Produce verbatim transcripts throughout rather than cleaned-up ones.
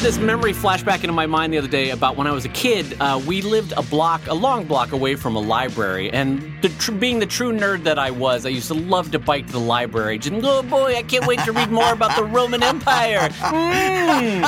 this memory flash back into my mind the other day about when I was a kid. Uh, we lived a block, a long block away from a library, and the tr- being the true nerd that I was, I used to love to bike to the library. Just, oh boy, I can't wait to read more about the Roman Empire. Mm.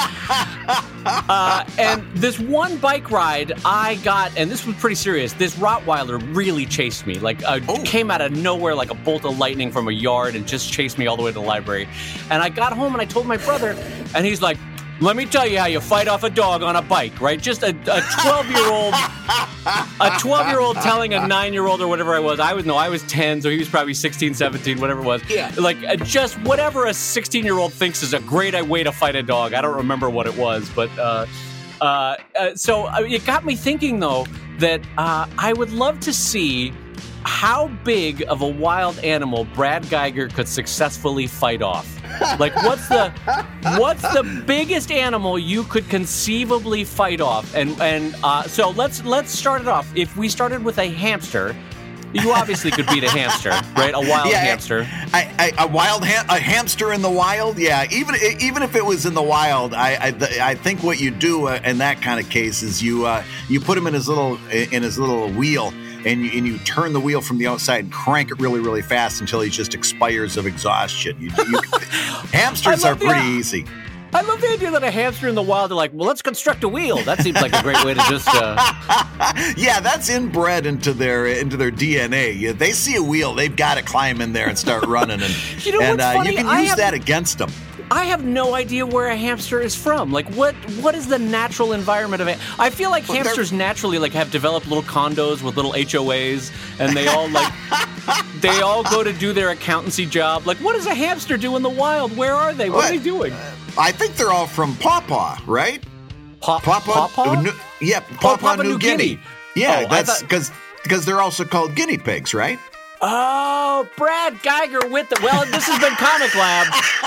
Uh, and this one bike ride, I got, and this was pretty serious. This Rottweiler really chased me, like uh, oh. came out of nowhere like a bolt of lightning from a yard, and just chased me all the way to the library. And I got home and I told my brother, and he's like, let me tell you how you fight off a dog on a bike, right? Just a, a twelve-year-old, a twelve-year-old telling a nine-year-old or whatever I was. I was, no, I was ten, so he was probably sixteen, seventeen, whatever it was. Yeah. Like, uh, just whatever a sixteen-year-old thinks is a great way to fight a dog. I don't remember what it was, but, uh, uh, uh so uh, it got me thinking, though, that uh, I would love to see how big of a wild animal Brad Geiger could successfully fight off. Like, what's the what's the biggest animal you could conceivably fight off? And and uh, so let's let's start it off. If we started with a hamster, you obviously could beat a hamster, right? A wild yeah, hamster. I, I, a wild ha- a hamster in the wild, yeah. Even even if it was in the wild, I I, I think what you do uh, in that kind of case is you uh, you put him in his little in his little wheel. And you, and you turn the wheel from the outside and crank it really, really fast until he just expires of exhaustion. You, you, hamsters are pretty the, easy. I love the idea that a hamster in the wild are like, well, let's construct a wheel. That seems like a great way to just. Uh... yeah, that's inbred into their into their D N A. Yeah, they see a wheel, they've got to climb in there and start running, and you know and what's uh, funny? you can I use have... that against them. I have no idea where a hamster is from. Like, what what is the natural environment of it? I feel like well, hamsters naturally like have developed little condos with little H O As, and they all like they all go to do their accountancy job. Like, what does a hamster do in the wild? Where are they? What, what? are they doing? Uh, I think they're all from Pawpaw, right? Pa- Pawpaw? Pawpaw? New, yeah, Pawpaw, oh, Papua New, New Guinea. Guinea. Yeah, oh, that's because because they're also called guinea pigs, right? Oh, Brad Geiger with the... Well, this has been Comic Lab.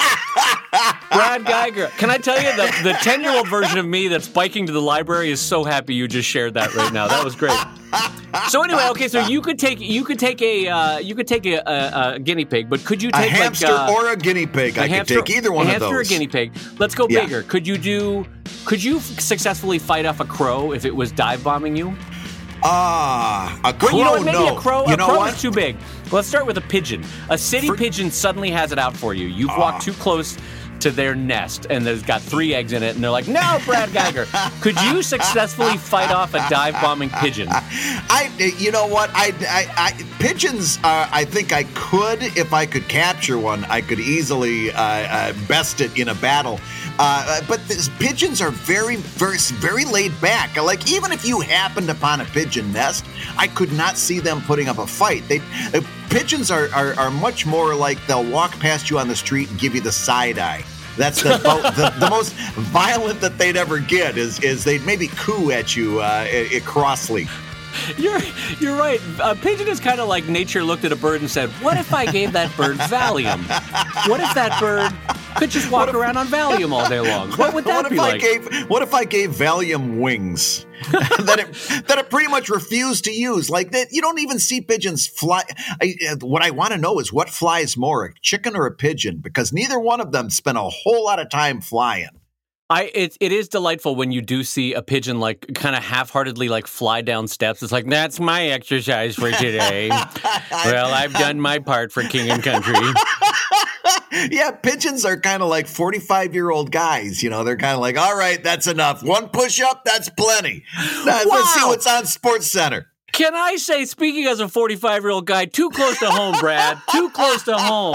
Brad Geiger. Can I tell you, the, the ten-year-old version of me that's biking to the library is so happy you just shared that right now. That was great. So anyway, okay, so you could take you could take a uh, you could take a, a, a guinea pig, but could you take a hamster like, uh, or a guinea pig? I hamster, could take either one a of those. Hamster or a guinea pig. Let's go yeah. bigger. Could you do? Could you successfully fight off a crow if it was dive bombing you? Ah, uh, a crow. Well, you know what? Maybe no. a crow. You a know crow what? is too big. Let's start with a pigeon. A city For- pigeon suddenly has it out for you. You've uh. walked too close to their nest, and there's got three eggs in it, and they're like, "No, Brad Geiger." Could you successfully fight off a dive bombing pigeon? I, you know what? I, I, I pigeons. Uh, I think I could if I could capture one. I could easily uh, uh, best it in a battle. Uh, but this, pigeons are very, very, very laid back. Like, even if you happened upon a pigeon nest, I could not see them putting up a fight. They, uh, pigeons are, are, are much more like they'll walk past you on the street and give you the side eye. That's the, the the most violent that they'd ever get is is they'd maybe coo at you uh, it, crossly. You're you're right. A pigeon is kind of like nature looked at a bird and said, "What if I gave that bird Valium? What if that bird could just walk if, around on Valium all day long? What would that what be if like?" I gave, what if I gave Valium wings that it that it pretty much refused to use? Like that, you don't even see pigeons fly. I, what I want to know is what flies more, a chicken or a pigeon? Because neither one of them spend a whole lot of time flying. I it it is delightful when you do see a pigeon like kind of half-heartedly like fly down steps. It's like, that's my exercise for today. Well, I've done my part for king and country. Yeah, pigeons are kind of like forty-five-year-old guys. You know, they're kind of like, all right, that's enough. One push-up, that's plenty. Now, wow. Let's see what's on Sports Center. Can I say, speaking as a forty-five-year-old guy, too close to home, Brad. Too close to home.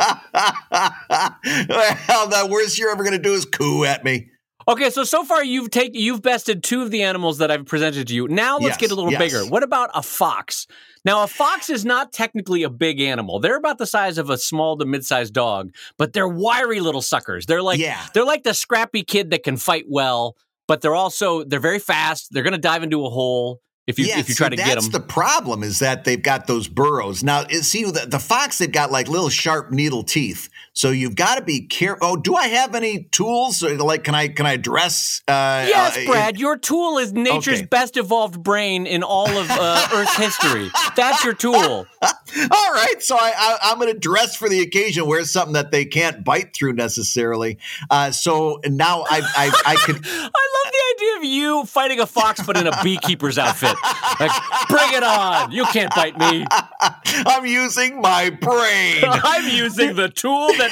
Well, the worst you're ever going to do is coo at me. Okay, so so far you've taken you've bested two of the animals that I've presented to you. Now let's yes, get a little yes. bigger. What about a fox? Now, a fox is not technically a big animal. They're about the size of a small to mid-sized dog, but they're wiry little suckers. They're like yeah. they're like the scrappy kid that can fight well, but they're also they're very fast. They're going to dive into a hole. If you yeah, if you see, try to get them. That's the problem, is that they've got those burrows. Now, it- see, the, the fox, they've got like little sharp needle teeth. So you've got to be careful. Oh, do I have any tools? Or, like, can I can I dress? Uh, Yes, uh, Brad, your tool is nature's Okay. best evolved brain in all of uh, Earth's history. That's your tool. All right, so I, I, I'm going to dress for the occasion, wear something that they can't bite through necessarily. Uh, so now I, I, I could. I love the idea of you fighting a fox, but in a beekeeper's outfit. Like, bring it on! You can't bite me. I'm using my brain. I'm using the tool that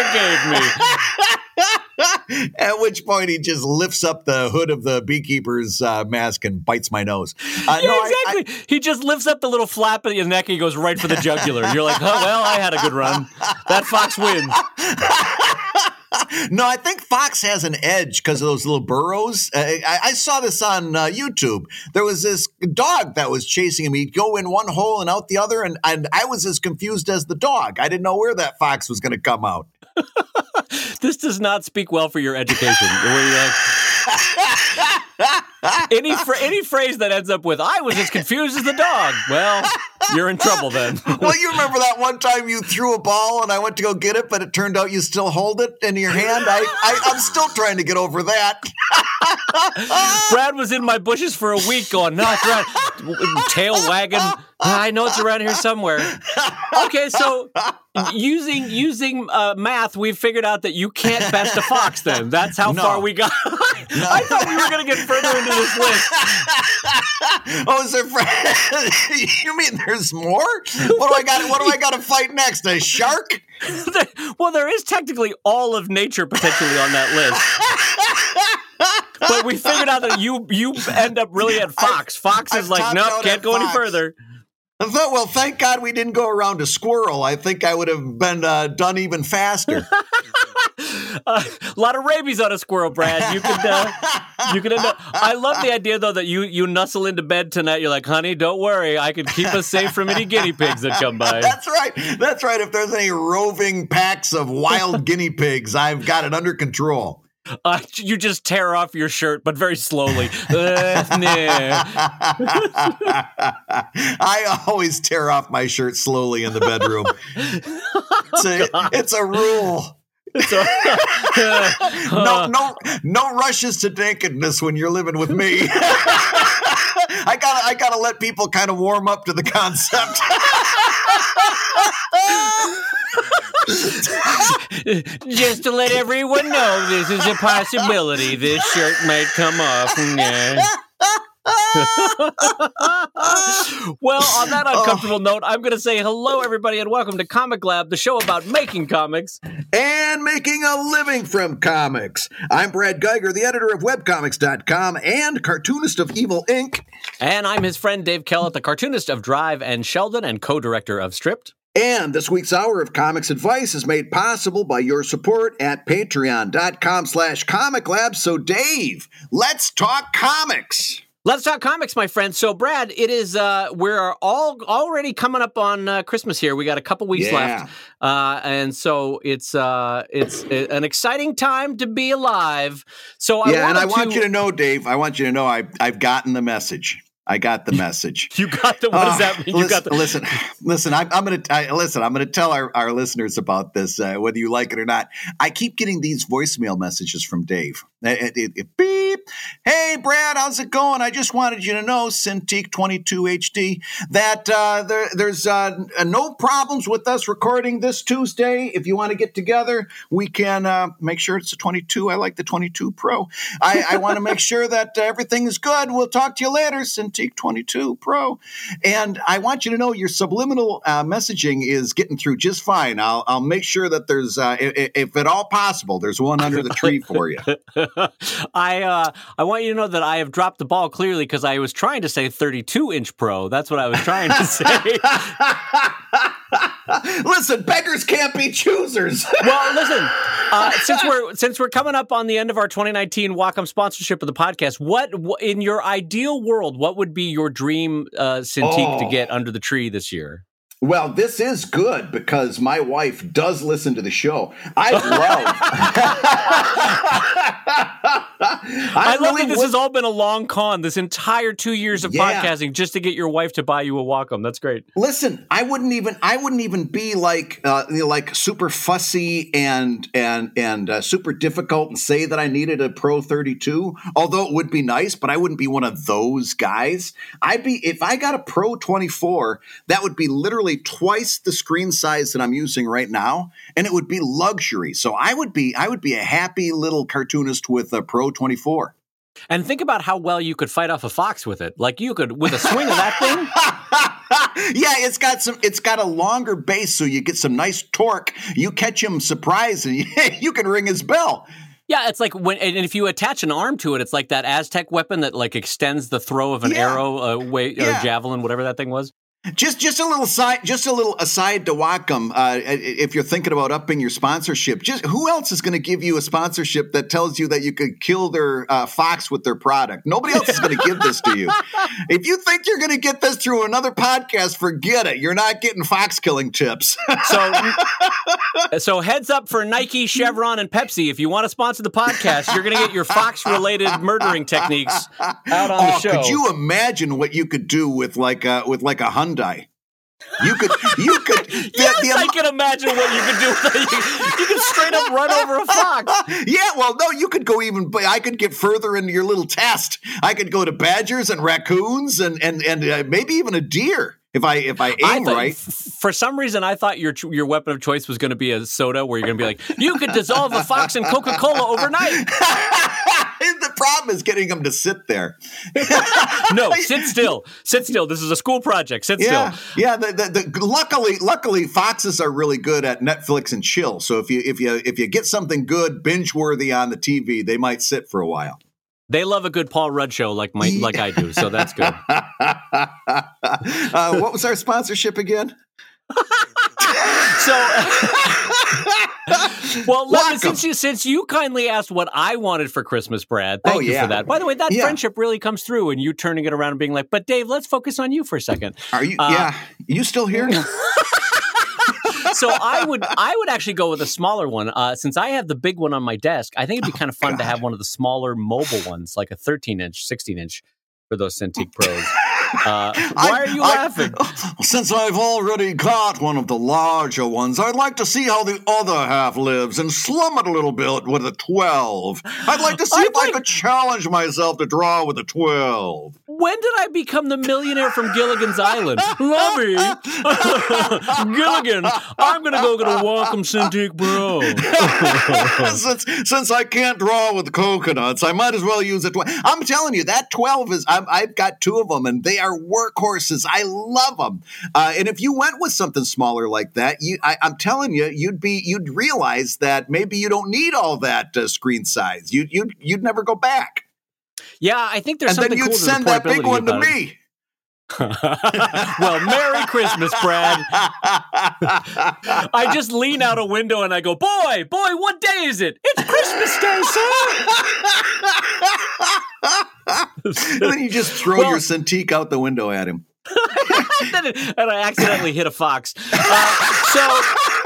nature gave me. At which point he just lifts up the hood of the beekeeper's uh, mask and bites my nose. Uh, Yeah, no, I- exactly. he just lifts up the little flap of your neck and he goes right for the jugular. You're like, oh, well, I had a good run. That fox wins. No, I think fox has an edge because of those little burrows. Uh, I, I saw this on uh, YouTube. There was this dog that was chasing him. He'd go in one hole and out the other, and, and I was as confused as the dog. I didn't know where that fox was going to come out. This does not speak well for your education. Where you're like, any fr- any phrase that ends up with "I was as confused as the dog," well, you're in trouble then. Well, you remember that one time you threw a ball and I went to go get it, but it turned out you still hold it in your hand? I, I, I'm still trying to get over that. Brad was in my bushes for a week going, no, it's around, tail wagging. I know it's around here somewhere. Okay, so using using uh, math, we've figured out that you can't best a fox then. That's how No. far we got. I thought we were going to get further into this list. Oh, is there? Fr- you mean there's more? What do I got? What do I got to fight next? A shark? Well, there is technically all of nature potentially on that list. But we figured out that you you end up really at fox. Fox I've is like, topped nope, out can't at go any fox. further. I thought, well, thank God we didn't go around a squirrel. I think I would have been uh, done even faster. Uh, a lot of rabies on a squirrel, Brad. You could, uh, you could end up. I love the idea though that you you nuzzle into bed tonight. You're like, honey, don't worry, I can keep us safe from any guinea pigs that come by. That's right. That's right. If there's any roving packs of wild guinea pigs, I've got it under control. Uh, you just tear off your shirt, but very slowly. Uh, nah. I always tear off my shirt slowly in the bedroom. It's a, it's a rule. So, uh, No, no, no rushes to nakedness when you're living with me. I gotta, I gotta let people kind of warm up to the concept. just to let everyone know, this is a possibility. This shirt might come off. Yeah. Well, on that uncomfortable oh. note, I'm going to say hello, everybody, and welcome to Comic Lab, the show about making comics and making a living from comics. I'm Brad Geiger, the editor of webcomics dot com and cartoonist of Evil Incorporated. And I'm his friend Dave Kellett, the cartoonist of Drive and Sheldon and co-director of Stripped. And this week's Hour of Comics Advice is made possible by your support at patreon dot com slash comic lab. So, Dave, let's talk comics. Let's talk comics, my friend. So, Brad, it is, uh, we're all already coming up on uh, Christmas here. We got a couple weeks Yeah. left. Uh, and so it's uh, it's an exciting time to be alive. So, I yeah, and I wanted want to- you to know, Dave, I want you to know I, I've gotten the message. I got the message. You got the, what does that mean? You listen, got the, listen, listen, I'm, I'm going to, listen, I'm going to tell our, our listeners about this, uh, whether you like it or not. I keep getting these voicemail messages from Dave. It, it, it, beep. Hey, Brad, how's it going? I just wanted you to know, Cintiq twenty-two H D, that uh, there, there's uh, no problems with us recording this Tuesday. If you want to get together, we can uh, make sure it's a twenty-two. I like the twenty-two Pro. I, I want to make sure that uh, everything is good. We'll talk to you later, Cintiq twenty-two Pro. And I want you to know your subliminal uh, messaging is getting through just fine. I'll, I'll make sure that there's, uh, if, if at all possible, there's one under the tree for you. I uh, I want you to know that I have dropped the ball clearly because I was trying to say thirty-two inch Pro. That's what I was trying to say. Listen, beggars can't be choosers. Well, listen, uh, since we're since we're coming up on the end of our twenty nineteen Wacom sponsorship of the podcast, what, what in your ideal world, what would be your dream uh, Cintiq Oh. to get under the tree this year? Well, this is good because my wife does listen to the show. I love. I, I love really that this would, has all been a long con, this entire two years of yeah. podcasting, just to get your wife to buy you a Wacom. That's great. Listen, I wouldn't even. I wouldn't even be like, uh, you know, like super fussy and and and uh, super difficult and say that I needed a Pro thirty-two. Although it would be nice, but I wouldn't be one of those guys. I'd be if I got a Pro twenty-four, that would be literally twice the screen size that I'm using right now, and it would be luxury. So I would be I would be a happy little cartoonist with a Pro twenty-four. And think about how well you could fight off a fox with it. Like you could with a swing of that thing. Yeah, it's got some it's got a longer base, so you get some nice torque. You catch him surprised and you can ring his bell. Yeah, it's like when, and if you attach an arm to it, it's like that Aztec weapon that like extends the throw of an yeah. arrow, uh, way, yeah. or javelin, whatever that thing was. Just, just a little side, just a little aside to Wacom. Uh, if you're thinking about upping your sponsorship, just who else is going to give you a sponsorship that tells you that you could kill their uh, fox with their product? Nobody else is going to give this to you. If you think you're going to get this through another podcast, forget it. You're not getting fox killing tips. So, so heads up for Nike, Chevron, and Pepsi. If you want to sponsor the podcast, you're going to get your fox-related murdering techniques out on oh, the show. Could you imagine what you could do with like a with like a Hyundai? You could, you could. The, yes, the, I can imagine what you could do with that. You, you could straight up run over a fox. Yeah, well, no, you could go even. I could get further into your little test. I could go to badgers and raccoons and and and uh, maybe even a deer. If I if I aim I thought, right. F- for some reason, I thought your your weapon of choice was going to be a soda, where you're going to be like, you could dissolve a fox in Coca-Cola overnight. The problem is getting them to sit there. No, sit still. Sit still. This is a school project. Sit yeah, still. Yeah. The, the, the, luckily, luckily, foxes are really good at Netflix and chill. So if you if you if you get something good, binge worthy on the T V, they might sit for a while. They love a good Paul Rudd show like my, yeah. like I do, so that's good. uh, what was our sponsorship again? So, well, let me, since you since you kindly asked what I wanted for Christmas, Brad, thank oh, you yeah. for that. By the way, that yeah. friendship really comes through, and you turning it around and being like, "But Dave, let's focus on you for a second." Are you? Uh, yeah, you still here? So I would I would actually go with a smaller one. Uh, since I have the big one on my desk, I think it'd be kind of fun God. to have one of the smaller mobile ones, like a thirteen inch, sixteen inch for those Cintiq Pros. Uh, why I, are you I, laughing? Since I've already got one of the larger ones, I'd like to see how the other half lives and slum it a little bit with a twelve. I'd like to see I if think... I could challenge myself to draw with a twelve. When did I become the millionaire from Gilligan's Island? Lummy, Gilligan, I'm going to go get a Wacom Cintiq Pro. since, since I can't draw with coconuts, I might as well use a twelve. I'm telling you, that twelve is, I'm, I've got two of them, and they are workhorses. I love them. Uh, and if you went with something smaller like that, you, I, I'm telling you, you'd be, you'd realize that maybe you don't need all that uh, screen size. You, you'd, you'd never go back. Yeah, I think there's and something cool. And then you'd cool send that big one to me. Well, Merry Christmas, Brad. I just lean out a window and I go, boy, boy, what day is it? It's Christmas Day, sir. And then you just throw well, your Cintiq out the window at him. And I accidentally hit a fox. Uh, so...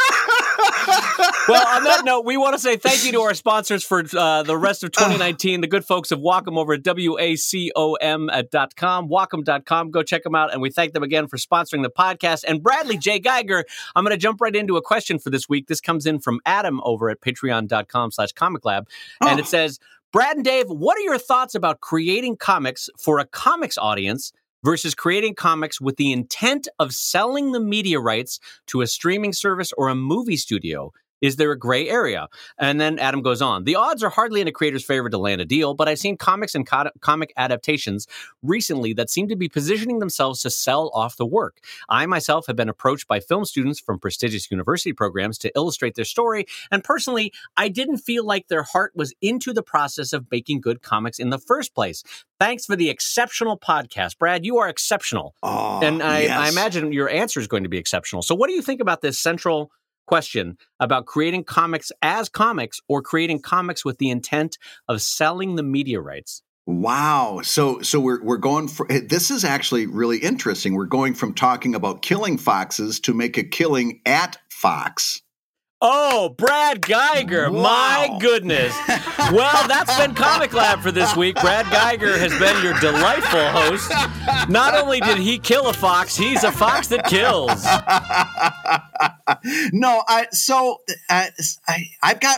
Well, on that note, we want to say thank you to our sponsors for uh, the rest of twenty nineteen, the good folks of Wacom over at W A C O M dot com, Wacom dot com. Go check them out, and we thank them again for sponsoring the podcast. And Bradley J. Geiger, I'm going to jump right into a question for this week. This comes in from Adam over at patreon dot com slash comic lab, and oh. it says, Brad and Dave, what are your thoughts about creating comics for a comics audience versus creating comics with the intent of selling the media rights to a streaming service or a movie studio? Is there a gray area? And then Adam goes on. The odds are hardly in a creator's favor to land a deal, but I've seen comics and co- comic adaptations recently that seem to be positioning themselves to sell off the work. I myself have been approached by film students from prestigious university programs to illustrate their story, and personally, I didn't feel like their heart was into the process of making good comics in the first place. Thanks for the exceptional podcast. Brad, you are exceptional. Oh, and I, yes. I imagine your answer is going to be exceptional. So what do you think about this central question about creating comics as comics or creating comics with the intent of selling the media rights? Wow. So so we're we're going for this is actually really interesting. We're going from talking about killing foxes to make a killing at Fox. Oh, Brad Geiger. Wow. My goodness. Well, that's been Comic Lab for this week. Brad Geiger has been your delightful host. Not only did he kill a fox, he's a fox that kills. No, I so uh, I I've got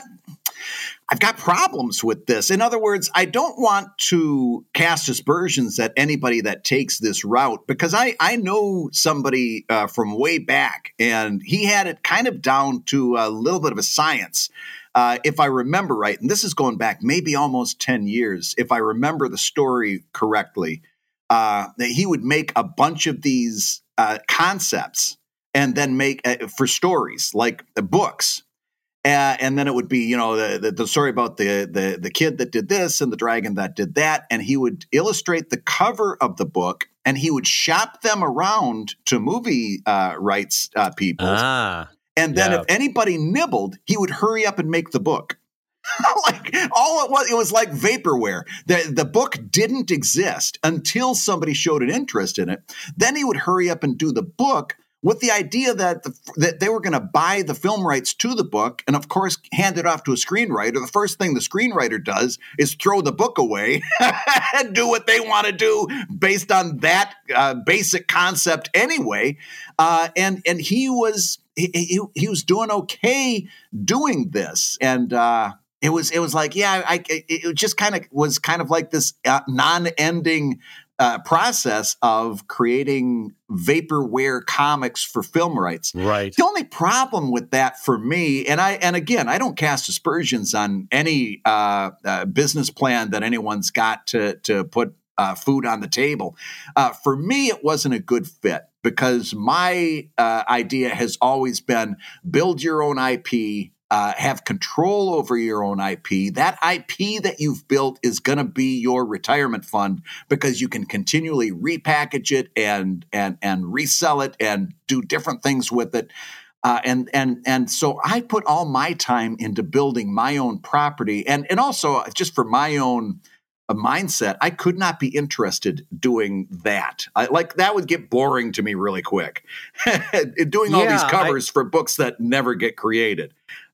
I've got problems with this. In other words, I don't want to cast aspersions at anybody that takes this route because I, I know somebody uh, from way back, and he had it kind of down to a little bit of a science, uh, if I remember right. And this is going back maybe almost ten years, if I remember the story correctly. Uh, that he would make a bunch of these uh, concepts and then make uh, for stories like uh, books. Uh, and then it would be, you know, the, the, the story about the, the the kid that did this and the dragon that did that. And he would illustrate the cover of the book, and he would shop them around to movie uh, rights uh, people. Ah, and then yeah. if anybody nibbled, he would hurry up and make the book. Like all it was, it was like vaporware. The the book didn't exist until somebody showed an interest in it. Then he would hurry up and do the book, with the idea that the, that they were going to buy the film rights to the book and, of course, hand it off to a screenwriter. The first thing the screenwriter does is throw the book away and do what they want to do based on that uh, basic concept anyway. Uh, and and he was he, he, he was doing okay doing this, and uh, it was it was like yeah, I, it just kind of was kind of like this uh, non-ending Uh, process of creating vaporware comics for film rights. Right. The only problem with that for me, and I and again, I don't cast aspersions on any uh, uh, business plan that anyone's got to to put uh, food on the table. Uh, for me, it wasn't a good fit because my uh, idea has always been build your own I P. Uh, have control over your own I P. That I P that you've built is going to be your retirement fund because you can continually repackage it and and and resell it and do different things with it. Uh, and and and so I put all my time into building my own property, and and also just for my own uh, mindset, I could not be interested doing that. I, like that would get boring to me really quick. Doing all Yeah, these covers I- for books that never get created.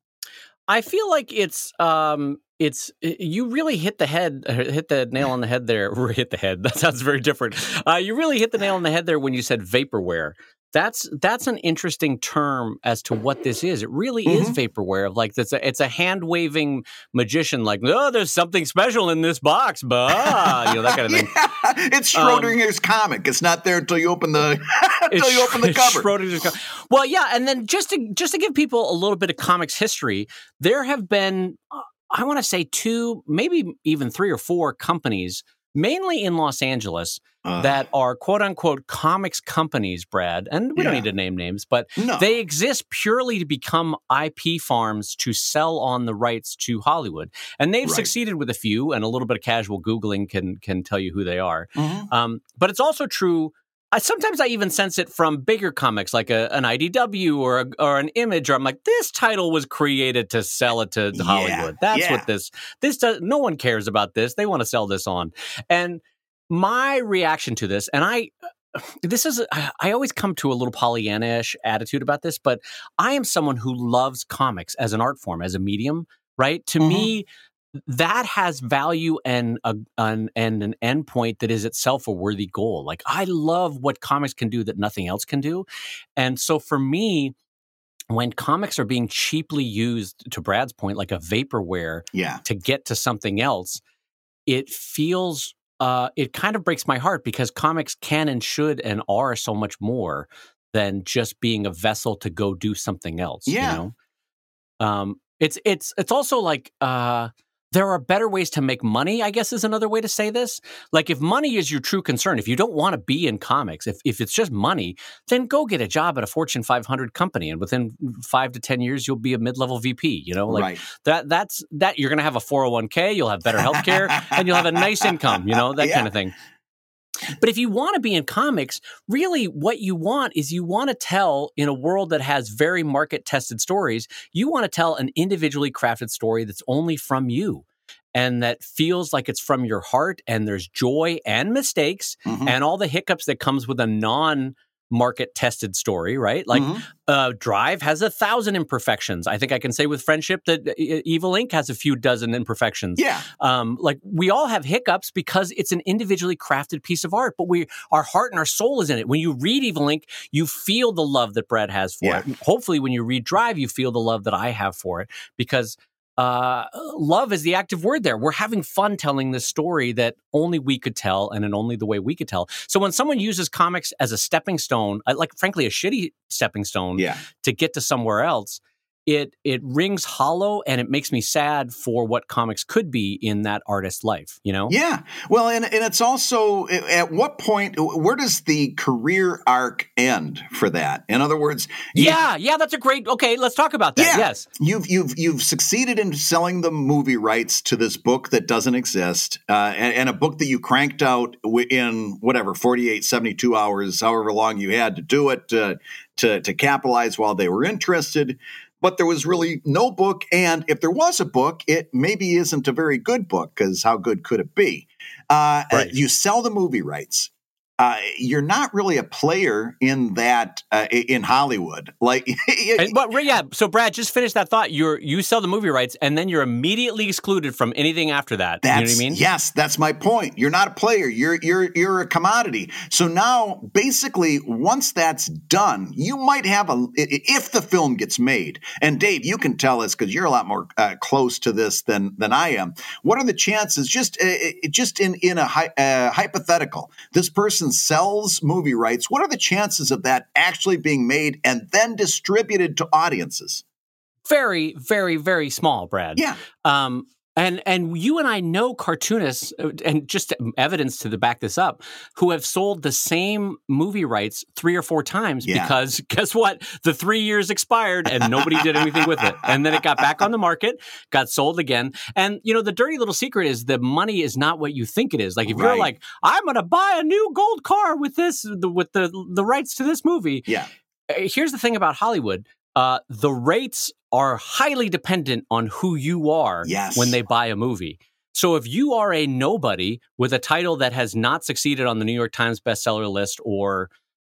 I feel like it's um it's you really hit the head hit the nail on the head there. Hit the head. That sounds very different. Uh, you really hit the nail on the head there when you said vaporware. That's that's an interesting term as to what this is. It really Mm-hmm. is vaporware. Of like it's a it's a hand waving magician. Like oh, there's something special in this box, bah, you know that kind of thing. Yeah, it's Schrodinger's um, comic. It's not there until you open the until you open the cover. Schrodinger's co- well, yeah, and then just to just to give people a little bit of comics history, there have been uh, I want to say two, maybe even three or four companies, mainly in Los Angeles, uh, that are quote unquote comics companies, Brad. And we yeah. don't need to name names, but no. they exist purely to become I P farms to sell on the rights to Hollywood. And they've right. succeeded with a few, and a little bit of casual Googling can can tell you who they are. Mm-hmm. Um, but it's also true. I, sometimes I even sense it from bigger comics like a, an I D W or a, or an Image. Or I'm like, this title was created to sell it to yeah, Hollywood. That's yeah. what this this does. No one cares about this. They want to sell this on. And my reaction to this, and I, this is, I always come to a little Pollyanna-ish attitude about this, but I am someone who loves comics as an art form, as a medium. Right? To mm-hmm. me, that has value and a, an and an endpoint that is itself a worthy goal. Like I love what comics can do that nothing else can do. And so for me, when comics are being cheaply used, to Brad's point, like a vaporware yeah. to get to something else, it feels, uh, it kind of breaks my heart because comics can and should and are so much more than just being a vessel to go do something else. Yeah. You know? Um, it's, it's, it's also like, uh, there are better ways to make money, I guess is another way to say this. Like if money is your true concern, if you don't want to be in comics, if, if it's just money, then go get a job at a Fortune five hundred company. And within five to ten years, you'll be a mid-level V P, you know, like right. that, that's that you're going to have a four oh one k, you'll have better healthcare and you'll have a nice income, you know, that yeah. kind of thing. But if you want to be in comics, really what you want is you want to tell in a world that has very market tested stories, you want to tell an individually crafted story that's only from you. and that feels like it's from your heart, and there's joy and mistakes Mhm. and all the hiccups that comes with a non market tested story, right? Like Mhm. uh, Drive has a thousand imperfections. I think I can say with Friendship that uh, Evil Inc has a few dozen imperfections. Yeah. Um, like we all have hiccups because it's an individually crafted piece of art, but we, our heart and our soul is in it. When you read Evil Inc, you feel the love that Brad has for Yeah. it. Hopefully when you read Drive, you feel the love that I have for it, because uh, love is the active word there. We're having fun telling this story that only we could tell, and in only the way we could tell. So when someone uses comics as a stepping stone, uh, like frankly, a shitty stepping stone Yeah. to get to somewhere else, it it rings hollow, and it makes me sad for what comics could be in that artist's life, you know? Yeah. Well, and, and it's also, at what point, where does the career arc end for that? In other words, you, Yeah, yeah, that's a great, okay, let's talk about that, yeah, yes. You've, you've, you've succeeded in selling the movie rights to this book that doesn't exist, uh, and, and a book that you cranked out in whatever, forty-eight, seventy-two hours, however long you had to do it, uh, to, to capitalize while they were interested. But there was really no book, and if there was a book, it maybe isn't a very good book, because how good could it be? Uh, Right. You sell the movie rights. Uh, you're not really a player in that uh, in Hollywood. Like, And, but yeah, so Brad, just finish that thought. You're you sell the movie rights, and then you're immediately excluded from anything after that. That's, you know what I mean? Yes, that's my point. You're not a player. You're you're you're a commodity. So now, basically, once that's done, you might have a if the film gets made. And Dave, you can tell us because you're a lot more uh, close to this than than I am. What are the chances? Just uh, just in in a hy- uh, hypothetical, this person sells movie rights. What are the chances of that actually being made and then distributed to audiences? Very, very, very small, Brad. Yeah. Um, and and you and I know cartoonists, uh, and just evidence to back this up, who have sold the same movie rights three or four times Yeah. because guess what? The three years expired and nobody did anything with it. And then it got back on the market, got sold again. And, you know, the dirty little secret is the money is not what you think it is. Like if Right. you're like, I'm going to buy a new gold car with this, the, with the the rights to this movie. Yeah. Uh, Here's the thing about Hollywood. Uh, the rates are highly dependent on who you are Yes. when they buy a movie. So if you are a nobody with a title that has not succeeded on the New York Times bestseller list or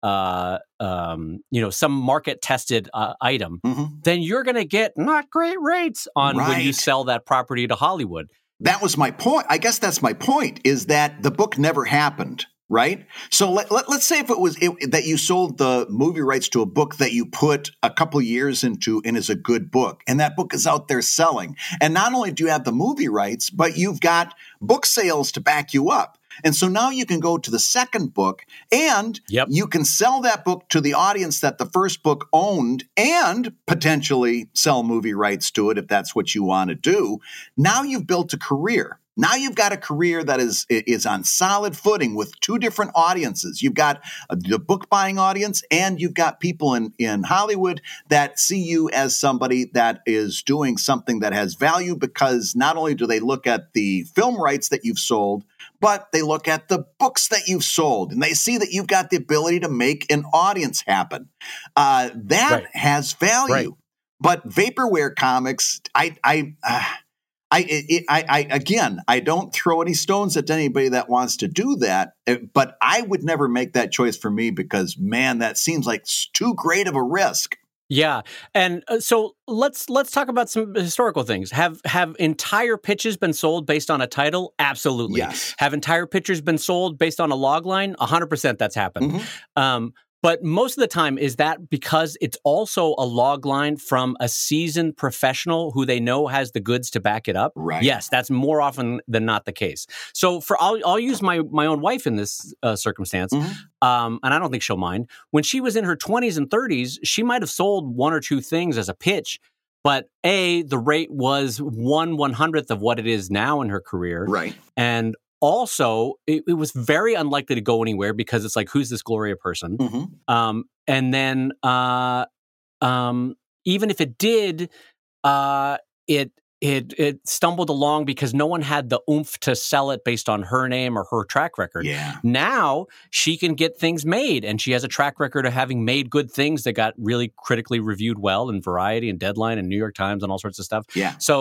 uh, um, you know, some market tested uh, item, Mhm. then you're going to get not great rates on when you Right. sell that property to Hollywood. That was my point. I guess that's my point, is that the book never happened, right? So let, let, let's say if it was it, that you sold the movie rights to a book that you put a couple years into and is a good book, and that book is out there selling. And not only do you have the movie rights, but you've got book sales to back you up. And so now you can go to the second book and Yep. you can sell that book to the audience that the first book owned and potentially sell movie rights to it if that's what you want to do. Now you've built a career. Now you've got a career that is is on solid footing with two different audiences. You've got the book buying audience, and you've got people in, in Hollywood that see you as somebody that is doing something that has value, because not only do they look at the film rights that you've sold, but they look at the books that you've sold, and they see that you've got the ability to make an audience happen. Uh, that Right. has value. Right. But vaporware comics, I, I, uh, I, it, I, I, again, I don't throw any stones at anybody that wants to do that, uh, but I would never make that choice for me because, man, that seems like s- too great of a risk. Yeah, and uh, so let's let's talk about some historical things. Have have entire pitches been sold based on a title? Absolutely. Yes. Have entire pitches been sold based on a log line? one hundred percent that's happened. Mhm. Um, but most of the time, is that because it's also a log line from a seasoned professional who they know has the goods to back it up? Right. Yes, that's more often than not the case. So for I'll, I'll use my my own wife in this uh, circumstance. Mhm. Um, and I don't think she'll mind. When she was in her twenties and thirties, she might have sold one or two things as a pitch, but A, the rate was one one hundredth of what it is now in her career. Right. And also, it, it was very unlikely to go anywhere because it's like, who's this Gloria person? hmm Um, and then uh, um, even if it did, uh, it it it stumbled along because no one had the oomph to sell it based on her name or her track record. Yeah. Now she can get things made, and she has a track record of having made good things that got really critically reviewed well in Variety and Deadline and New York Times and all sorts of stuff. Yeah. So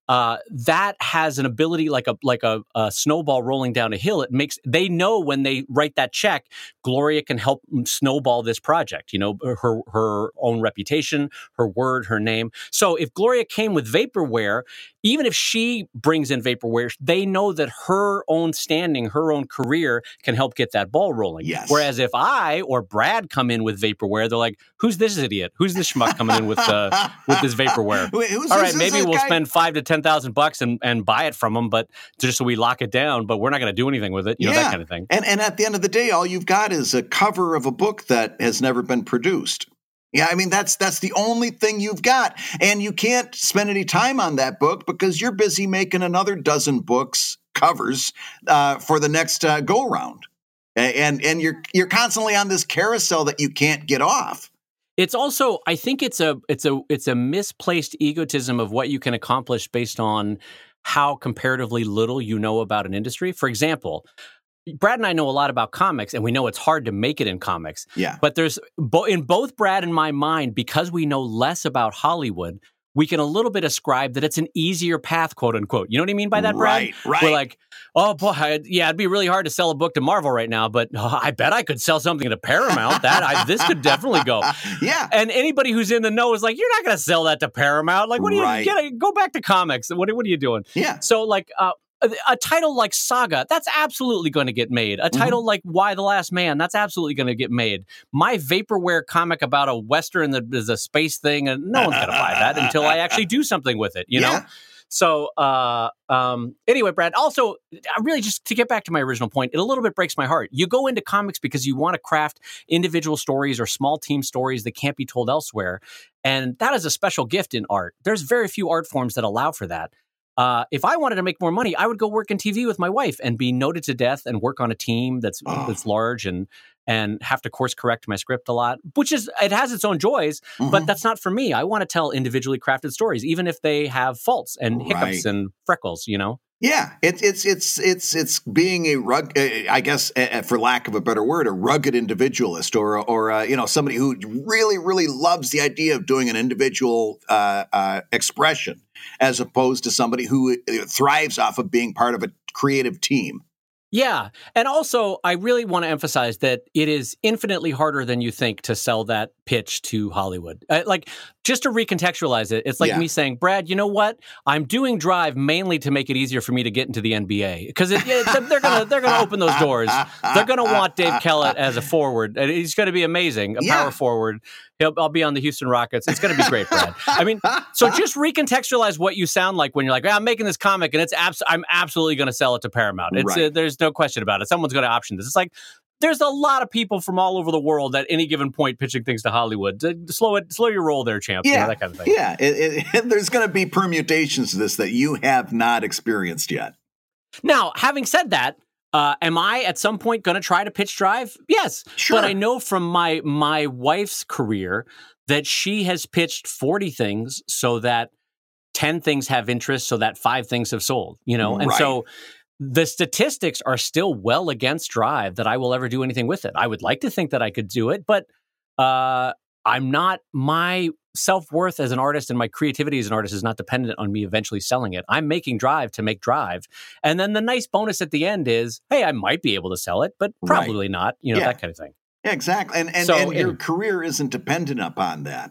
uh, that has an ability like a like a, a snowball rolling down a hill. It makes they know when they write that check, Gloria can help snowball this project. You know, her her own reputation, her word, her name. So if Gloria came with vaporware, even if she brings in vaporware, they know that her own standing, her own career can help get that ball rolling. Yes. Whereas if I or Brad come in with vaporware, they're like, "Who's this idiot? Who's this schmuck coming in with uh, with this vaporware?" Wait, who's, All right, who's, maybe who's we'll guy? spend five to ten thousand bucks and and buy it from them, but just so we lock it down. But we're not going to do anything with it. You yeah. know, that kind of thing. And and at the end of the day, all you've got is a cover of a book that has never been produced. Yeah, I mean, that's that's the only thing you've got. And you can't spend any time on that book because you're busy making another dozen books, covers, uh, for the next uh, go-round. And and you're you're constantly on this carousel that you can't get off. It's also, I think it's a it's a it's a misplaced egotism of what you can accomplish based on how comparatively little you know about an industry. For example, Brad and I know a lot about comics, and we know it's hard to make it in comics. Yeah. But there's bo- in both Brad and my mind, because we know less about Hollywood, we can a little bit ascribe that it's an easier path, quote unquote. You know what I mean by that, Brad? Right, right. We're like, oh boy, I, yeah, it'd be really hard to sell a book to Marvel right now, but oh, I bet I could sell something to Paramount. That I, this could definitely go. Yeah. And anybody who's in the know is like, you're not going to sell that to Paramount. Like, what do Right. you get? Go back to comics. What, what are you doing? Yeah. So, like, uh, a, a title like Saga, that's absolutely going to get made. A title Mm-hmm. like Why the Last Man, that's absolutely going to get made. My vaporware comic about a Western that is a space thing, and no one's going to buy that until I actually do something with it, you know? Yeah. So, uh, um, anyway, Brad, also, I really just to get back to my original point, it a little bit breaks my heart. You go into comics because you want to craft individual stories or small team stories that can't be told elsewhere. And that is a special gift in art. There's very few art forms that allow for that. Uh, if I wanted to make more money, I would go work in T V with my wife and be noted to death and work on a team that's Oh. that's large and and have to course correct my script a lot, which is it has its own joys, Mhm. but that's not for me. I want to tell individually crafted stories, even if they have faults and hiccups Right. and freckles. You know. Yeah, it's it's it's it's it's being a rug, uh, I guess, uh, for lack of a better word, a rugged individualist, or or uh, you know somebody who really really loves the idea of doing an individual uh, uh, expression, as opposed to somebody who thrives off of being part of a creative team. Yeah. And also, I really want to emphasize that it is infinitely harder than you think to sell that pitch to Hollywood. Uh, like, just to recontextualize it, it's like Yeah. me saying, Brad, you know what? I'm doing Drive mainly to make it easier for me to get into the N B A. Because it, it, they're going to they're gonna open those doors. They're going to want Dave Kellett as a forward. And he's going to be amazing, a Yeah. power forward. He'll, I'll be on the Houston Rockets. It's going to be great, Brad. I mean, so just recontextualize what you sound like when you're like, I'm making this comic and it's abs- I'm absolutely going to sell it to Paramount. It's Right. uh, there's no question about it. Someone's going to option this. It's like there's a lot of people from all over the world at any given point pitching things to Hollywood. Uh, Slow it, slow your roll there, champ. Yeah, You know, that kind of thing. yeah. It, it, there's going to be permutations to this that you have not experienced yet. Now, having said that, uh, am I at some point going to try to pitch Drive? Yes, Sure. but I know from my my wife's career that she has pitched forty things so that ten things have interest, so that five things have sold. You know, and Right. so the statistics are still well against Drive that I will ever do anything with it. I would like to think that I could do it, but uh, I'm not. My self-worth as an artist and my creativity as an artist is not dependent on me eventually selling it. I'm making Drive to make Drive. And then the nice bonus at the end is, hey, I might be able to sell it, but probably not, you know, Yeah. that kind of thing. Exactly. And and, So and your in- career isn't dependent upon that.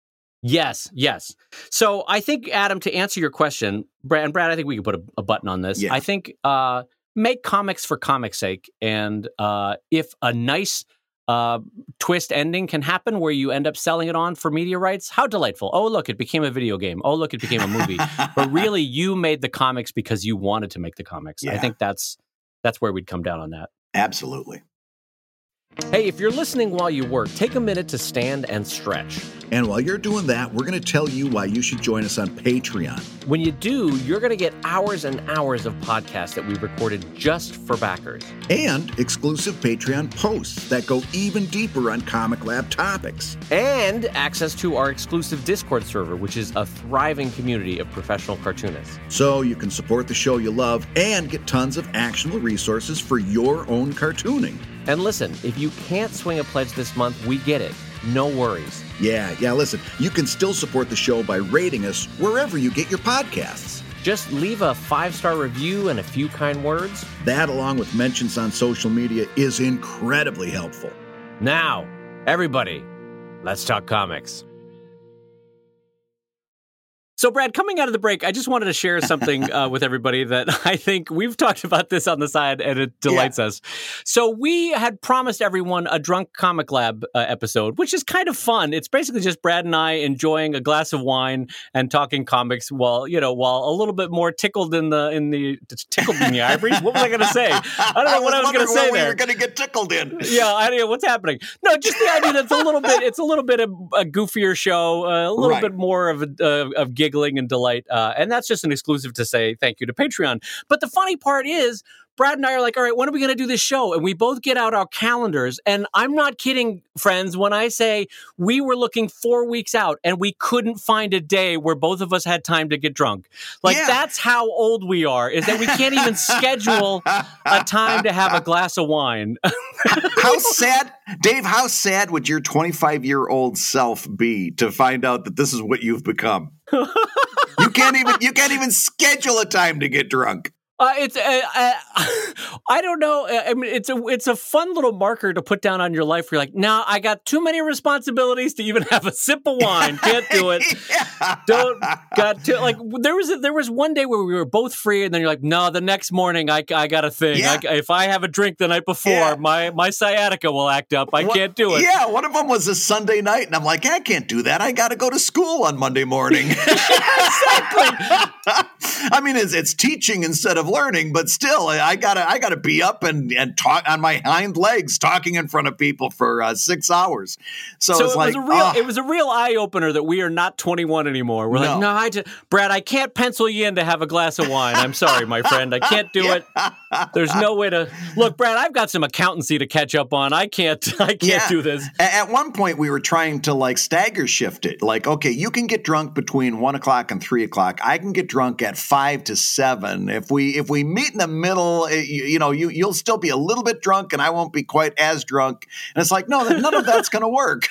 Yes, yes. So I think, Adam, to answer your question, Brad, and Brad, I think we can put a, a button on this. Yeah. I think uh, make comics for comics' sake. And uh, if a nice uh, twist ending can happen where you end up selling it on for media rights, how delightful. Oh, look, it became a video game. Oh, look, it became a movie. But really, you made the comics because you wanted to make the comics. I Yeah. think that's that's where we'd come down on that. Absolutely. Hey, if you're listening while you work, take a minute to stand and stretch. And while you're doing that, we're going to tell you why you should join us on Patreon. When you do, you're going to get hours and hours of podcasts that we've recorded just for backers. And exclusive Patreon posts that go even deeper on Comic Lab topics. And access to our exclusive Discord server, which is a thriving community of professional cartoonists. So you can support the show you love and get tons of actionable resources for your own cartooning. And listen, if you can't swing a pledge this month, we get it. No worries. Yeah, yeah, listen, you can still support the show by rating us wherever you get your podcasts. Just leave a five-star review and a few kind words. That, along with mentions on social media, is incredibly helpful. Now, everybody, let's talk comics. So, Brad, coming out of the break, I just wanted to share something uh, with everybody that I think we've talked about this on the side, and it delights yeah. us. So we had promised everyone a Drunk Comic Lab uh, episode, which is kind of fun. It's basically just Brad and I enjoying a glass of wine and talking comics while, you know, while a little bit more tickled in the in the tickled in the ivories. What was I going to say? I don't know I what I was going to say there. You're going to get tickled in. Yeah, I don't know what's happening. No, just the idea that it's a little bit. It's a little bit of a goofier show, uh, a little right. bit more of a, uh, of giggling and delight. Uh, and that's just an exclusive to say thank you to Patreon. But the funny part is, Brad and I are like, all right, when are we going to do this show? And we both get out our calendars. And I'm not kidding, friends, when I say we were looking four weeks out and we couldn't find a day where both of us had time to get drunk. Like, yeah. that's how old we are, is that we can't even schedule a time to have a glass of wine. How sad, Dave, how sad would your twenty-five-year-old self be to find out that this is what you've become? You can't even you can't even schedule a time to get drunk. Uh, it's uh, uh, I don't know. I mean, it's a it's a fun little marker to put down on your life. Where you're like, nah, I got too many responsibilities to even have a sip of wine. Can't do it. yeah. Don't got to like. There was a, there was one day where we were both free, and then you're like, no, the next morning I, I got a thing. Yeah. I, if I have a drink the night before, yeah. my my sciatica will act up. I what, can't do it. Yeah, one of them was a Sunday night, and I'm like, I can't do that. I got to go to school on Monday morning. Exactly. I mean, it's it's teaching instead of learning, but still, I gotta I gotta be up and, and talk on my hind legs, talking in front of people for uh, six hours. So, so it's it like was a real oh. it was a real eye opener that we are not twenty-one anymore. We're no. like, no, I just, Brad, I can't pencil you in to have a glass of wine. I'm sorry, my friend, I can't do yeah. it. There's no way to look, Brad. I've got some accountancy to catch up on. I can't I can't yeah. do this. At one point, we were trying to like stagger shift it. Like, okay, you can get drunk between one o'clock and three o'clock. I can get drunk at five to seven. If we if we meet in the middle, you, you know, you you'll still be a little bit drunk, and I won't be quite as drunk. And it's like, no, none of that's going to work.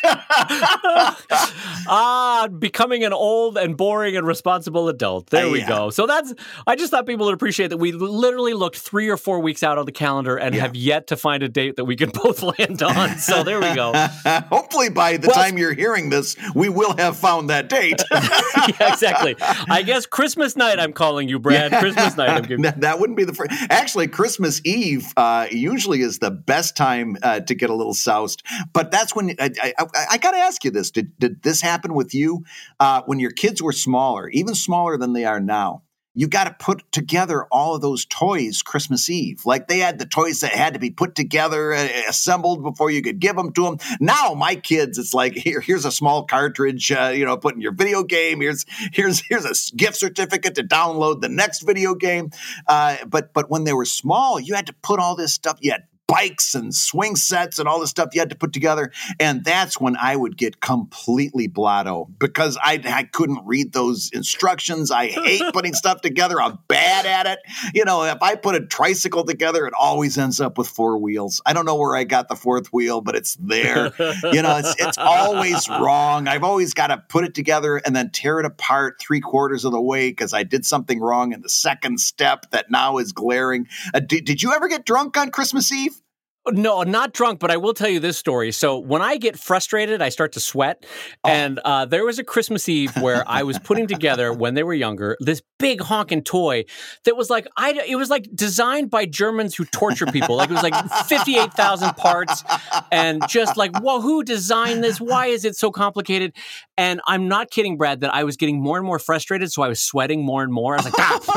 Ah, becoming an old and boring and responsible adult. There uh, we yeah. go. So that's. I just thought people would appreciate that we literally looked three or four weeks out on the calendar and yeah. have yet to find a date that we can both land on. So there we go. Hopefully, by the well, time you're hearing this, we will have found that date. Yeah, exactly. I guess Christmas night. I'm calling you, Brad. Yeah. Christmas night. I'm giving- that wouldn't be the first. Actually, Christmas Eve uh, usually is the best time uh, to get a little soused. But that's when I, I, I, I got to ask you this: Did did this happen with you uh, when your kids were smaller, even smaller than they are now? You got to put together all of those toys Christmas Eve. Like they had the toys that had to be put together, uh, assembled before you could give them to them. Now my kids, it's like, here, here's a small cartridge, uh, you know, put in your video game. Here's here's here's a gift certificate to download the next video game. Uh, but but when they were small, you had to put all this stuff. You had bikes and swing sets and all this stuff you had to put together. And that's when I would get completely blotto because I, I couldn't read those instructions. I hate putting stuff together. I'm bad at it. You know, if I put a tricycle together, it always ends up with four wheels. I don't know where I got the fourth wheel, but it's there. You know, it's, it's always wrong. I've always got to put it together and then tear it apart three quarters of the way because I did something wrong in the second step that now is glaring. Uh, did, did you ever get drunk on Christmas Eve? No, not drunk, but I will tell you this story. So when I get frustrated, I start to sweat. Oh. And uh, there was a Christmas Eve where I was putting together, when they were younger, this big honking toy that was like, I, it was like designed by Germans who torture people. Like it was like fifty-eight thousand parts and just like, whoa, who designed this? Why is it so complicated? And I'm not kidding, Brad, that I was getting more and more frustrated. So I was sweating more and more. I was like,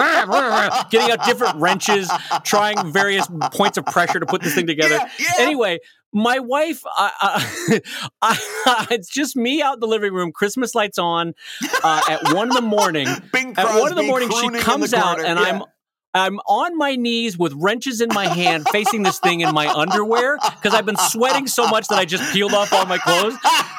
ah, getting out different wrenches, trying various points of pressure to put this thing together. Yeah, yeah. Anyway, my wife, uh, uh, I, it's just me out in the living room, Christmas lights on, uh, at one in the morning. Bing at Crosby one in the morning, she comes out, and yeah. I'm I'm on my knees with wrenches in my hand, facing this thing in my underwear because I've been sweating so much that I just peeled off all my clothes.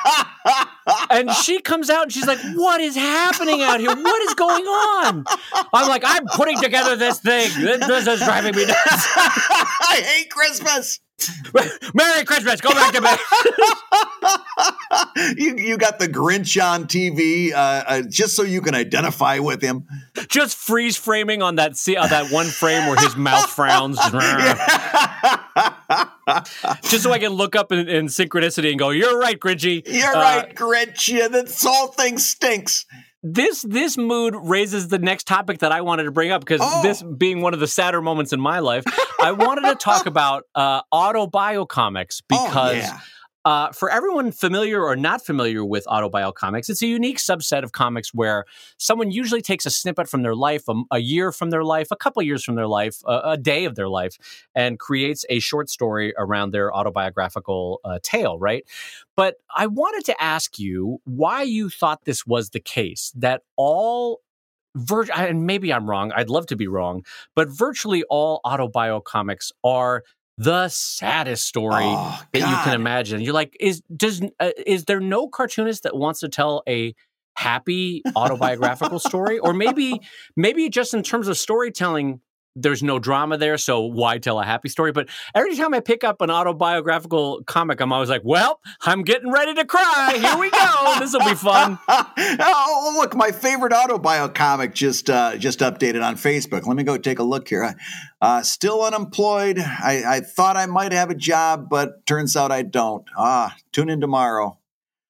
And she comes out and she's like, what is happening out here? What is going on? I'm like, I'm putting together this thing. This is driving me nuts. I hate Christmas. Merry Christmas. Go back to bed. you you got the Grinch on T V uh, uh, just so you can identify with him. Just freeze framing on that see uh, that one frame where his mouth frowns. Just so I can look up in, in synchronicity and go, "You're right, Grinchy. You're uh, right, Grinch. Yeah, this whole thing stinks." This this mood raises the next topic that I wanted to bring up because oh. this being one of the sadder moments in my life, I wanted to talk about uh, autobio comics because. Oh, yeah. Uh, for everyone familiar or not familiar with autobio comics, it's a unique subset of comics where someone usually takes a snippet from their life, a, a year from their life, a couple of years from their life, a, a day of their life, and creates a short story around their autobiographical uh, tale, right? But I wanted to ask you why you thought this was the case, that all Vir- and maybe I'm wrong. I'd love to be wrong, but virtually all autobio comics are the saddest story oh, that God. you can imagine. You're like, is does uh, is there no cartoonist that wants to tell a happy autobiographical story, or maybe maybe just in terms of storytelling, there's no drama there, so why tell a happy story? But every time I pick up an autobiographical comic, I'm always like, well, I'm getting ready to cry. Here we go. This will be fun. Oh, look, my favorite autobio comic just uh, just updated on Facebook. Let me go take a look here. Uh, still unemployed. I, I thought I might have a job, but turns out I don't. Ah, tune in tomorrow.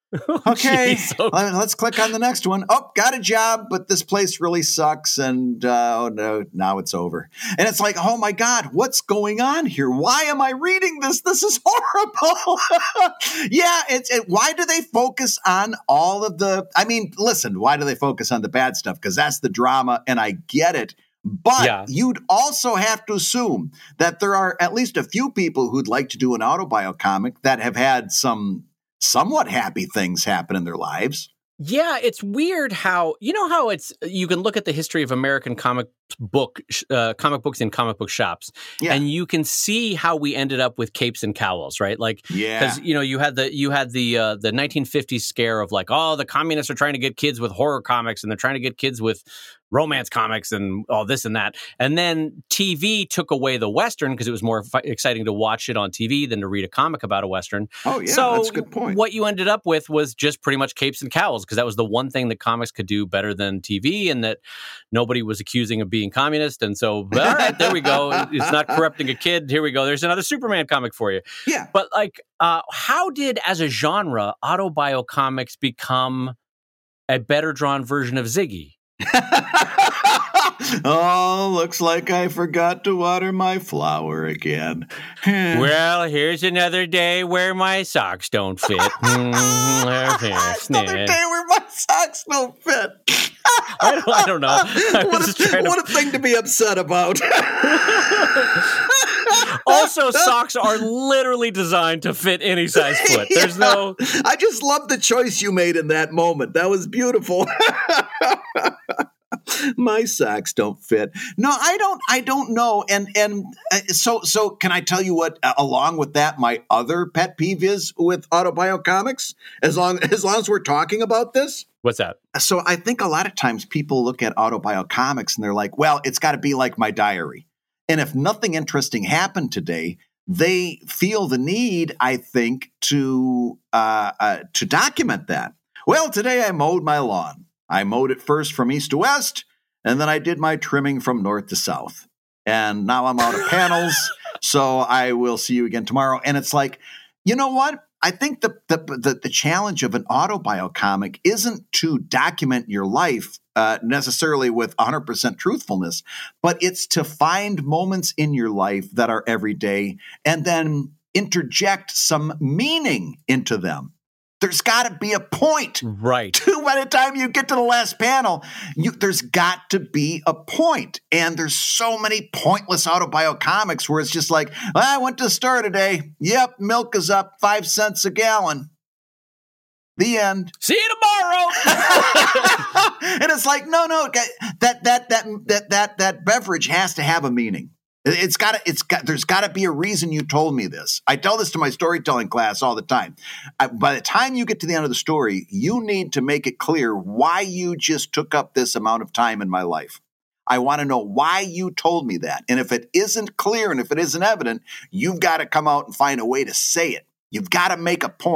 Okay, oh, let's click on the next one. Oh, got a job, but this place really sucks, and uh, oh no, now it's over. And it's like, oh my God, what's going on here? Why am I reading this? This is horrible. yeah, it's it, why do they focus on all of the? I mean, listen, why do they focus on the bad stuff? Because that's the drama, and I get it. But yeah. you'd also have to assume that there are at least a few people who'd like to do an autobio comic that have had some somewhat happy things happen in their lives. Yeah, it's weird how, you know how it's, you can look at the history of American comic book, uh, comic books in comic book shops, yeah. and you can see how we ended up with capes and cowls, right? Like, yeah, because, you know, you had the, you had the, uh, the nineteen fifties scare of like, oh, the communists are trying to get kids with horror comics and they're trying to get kids with romance comics and all this and that. And then T V took away the Western because it was more fi- exciting to watch it on T V than to read a comic about a Western. Oh, yeah, so that's a good point. What you ended up with was just pretty much capes and cowls because that was the one thing that comics could do better than T V and that nobody was accusing of being communist. And so, all right, there we go. It's not corrupting a kid. Here we go. There's another Superman comic for you. Yeah. But like, uh, how did, as a genre, autobio comics become a better drawn version of Ziggy? Oh, looks like I forgot to water my flower again. Well, here's another day where my socks don't fit. Another day where my socks don't fit. I, don't, I don't know. I what a, to... what a thing to be upset about. Also, socks are literally designed to fit any size foot. There's yeah. no... I just love the choice you made in that moment. That was beautiful. My socks don't fit. No, I don't. I don't know. And and uh, so so can I tell you what? Uh, along with that, my other pet peeve is with autobio comics. As long as long as we're talking about this, what's that? So I think a lot of times people look at autobio comics and they're like, "Well, it's got to be like my diary." And if nothing interesting happened today, they feel the need, I think, to uh, uh, to document that. Well, today I mowed my lawn. I mowed it first from east to west, and then I did my trimming from north to south. And now I'm out of panels, so I will see you again tomorrow. And it's like, you know what? I think the the the, the challenge of an autobio comic isn't to document your life uh, necessarily with one hundred percent truthfulness, but it's to find moments in your life that are everyday and then interject some meaning into them. There's got to be a point. Right. By the time you get to the last panel, you, there's got to be a point. And there's so many pointless autobio comics where it's just like, well, I went to the store today. Yep, milk is up five cents a gallon. The end. See you tomorrow. And it's like, no, no, that that that that that that beverage has to have a meaning. It's got to, it's got, there's got to be a reason you told me this. I tell this to my storytelling class all the time. I, by the time you get to the end of the story, you need to make it clear why you just took up this amount of time in my life. I want to know why you told me that. And if it isn't clear and if it isn't evident, you've got to come out and find a way to say it. You've got to make a point.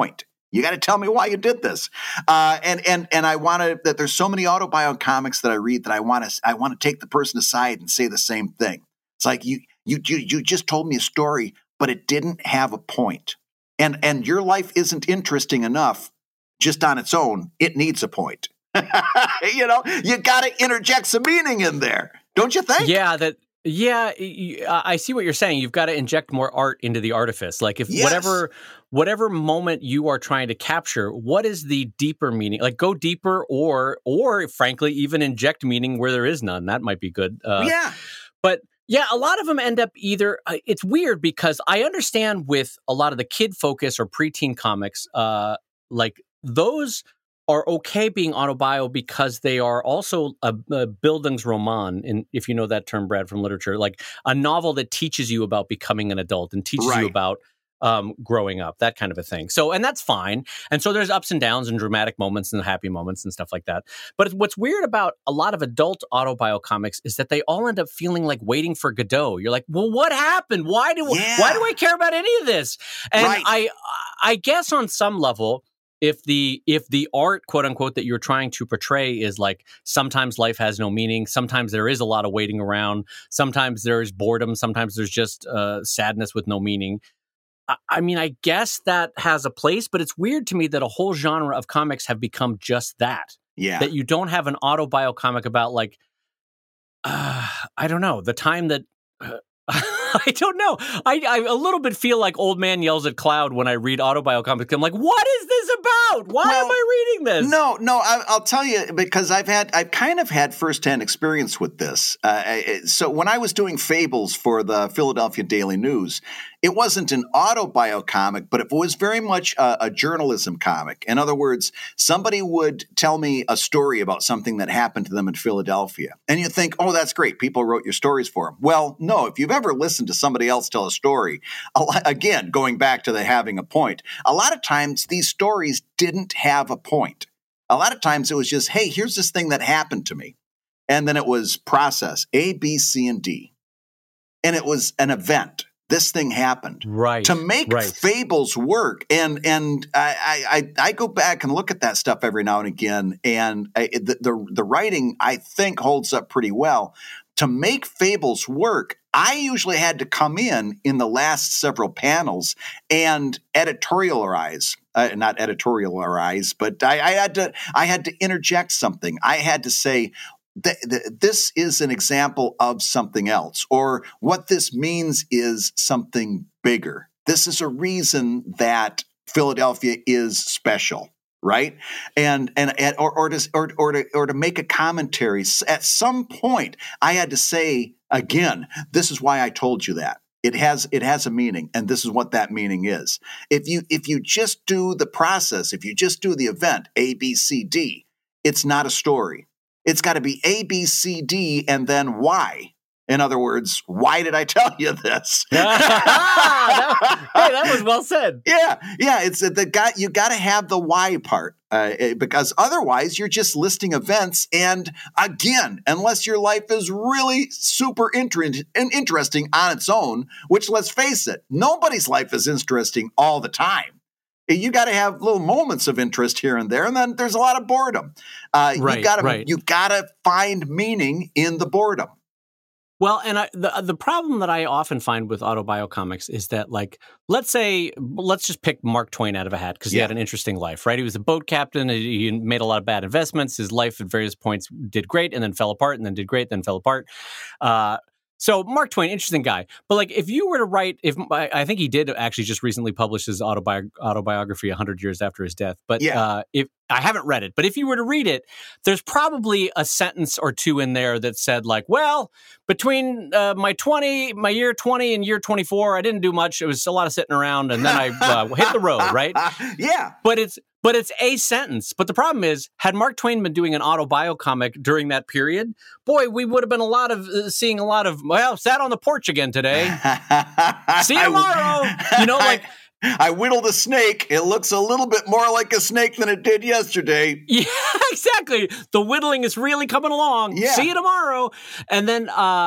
You got to tell me why you did this. Uh, and and and I want to that there's so many autobio comics that I read that I want to I want to take the person aside and say the same thing. It's like you you you you just told me a story, but it didn't have a point. And and your life isn't interesting enough just on its own. It needs a point. You know, you got to interject some meaning in there, don't you think? Yeah, that. Yeah, I see what you're saying. You've got to inject more art into the artifice. Like if yes. whatever whatever moment you are trying to capture, what is the deeper meaning? Like go deeper, or or frankly, even inject meaning where there is none. That might be good. Uh, yeah, but. Yeah, a lot of them end up either, uh, it's weird because I understand with a lot of the kid focus or preteen comics, uh, like those are okay being autobio because they are also a, a Bildungsroman, in, if you know that term, Brad, from literature, like a novel that teaches you about becoming an adult and teaches right. you about um, growing up, that kind of a thing. So, and that's fine. And so there's ups and downs and dramatic moments and happy moments and stuff like that. But what's weird about a lot of adult autobio comics is that they all end up feeling like Waiting for Godot. You're like, well, what happened? Why do yeah. why do I care about any of this? And right. I I guess on some level, if the if the art, quote unquote, that you're trying to portray is like sometimes life has no meaning, sometimes there is a lot of waiting around, sometimes there's boredom, sometimes there's just uh, sadness with no meaning. I mean, I guess that has a place, but it's weird to me that a whole genre of comics have become just that. Yeah. That you don't have an autobio comic about, like, uh, I don't know, the time that, uh, I don't know. I, I a little bit feel like Old Man Yells at Cloud when I read autobio comics. I'm like, what is this about? Why well, am I reading this? No, no, I, I'll tell you, because I've had, I've kind of had firsthand experience with this. Uh, I, so when I was doing fables for the Philadelphia Daily News, it wasn't an autobio comic, but it was very much a, a journalism comic. In other words, somebody would tell me a story about something that happened to them in Philadelphia. And you think, oh, that's great. People wrote your stories for them. Well, no, if you've ever listened to somebody else tell a story, a lot, again, going back to the having a point, a lot of times these stories didn't have a point. A lot of times it was just, hey, here's this thing that happened to me. And then it was process A, B, C, and D. And it was an event. This thing happened. Right. To make right. fables work. And and I, I I go back and look at that stuff every now and again. And I, the, the the writing, I think, holds up pretty well. To make fables work, I usually had to come in in the last several panels and editorialize, uh, not editorialize, but I, I had to I had to interject something. I had to say, Th- th- this is an example of something else, or what this means is something bigger. This is a reason that Philadelphia is special, right? And and, and or or to, or or to or to make a commentary at some point, I had to say again, this is why I told you that. It has it has a meaning, and this is what that meaning is. If you if you just do the process, if you just do the event A, B, C, D, it's not a story. It's got to be A, B, C, D, and then why. In other words, why did I tell you this? that, hey, that was well said. Yeah, yeah. It's the guy. You got to have the why part, uh, because otherwise you're just listing events. And again, unless your life is really super inter- interesting on its own, which let's face it, nobody's life is interesting all the time. You got to have little moments of interest here and there, and then there's a lot of boredom. Uh, right, you got to right. you got to find meaning in the boredom. Well, and I, the the problem that I often find with autobio comics is that, like, let's say, let's just pick Mark Twain out of a hat because he yeah. had an interesting life, right? He was a boat captain. He made a lot of bad investments. His life at various points did great and then fell apart, and then did great, then fell apart. Uh, So Mark Twain, interesting guy. But like, if you were to write, if I, I think he did actually just recently publish his autobi- autobiography one hundred years after his death. But yeah. uh, if I haven't read it, but if you were to read it, there's probably a sentence or two in there that said like, well, between uh, my twenty, my year twenty and year twenty-four, I didn't do much. It was a lot of sitting around, and then I uh, hit the road, right? yeah. But it's But it's a sentence. But the problem is, had Mark Twain been doing an autobio comic during that period, boy, we would have been a lot of uh, seeing a lot of, well, sat on the porch again today. See you tomorrow. You know, like. I, I whittled a snake. It looks a little bit more like a snake than it did yesterday. Yeah, exactly. The whittling is really coming along. Yeah. See you tomorrow. And then, uh,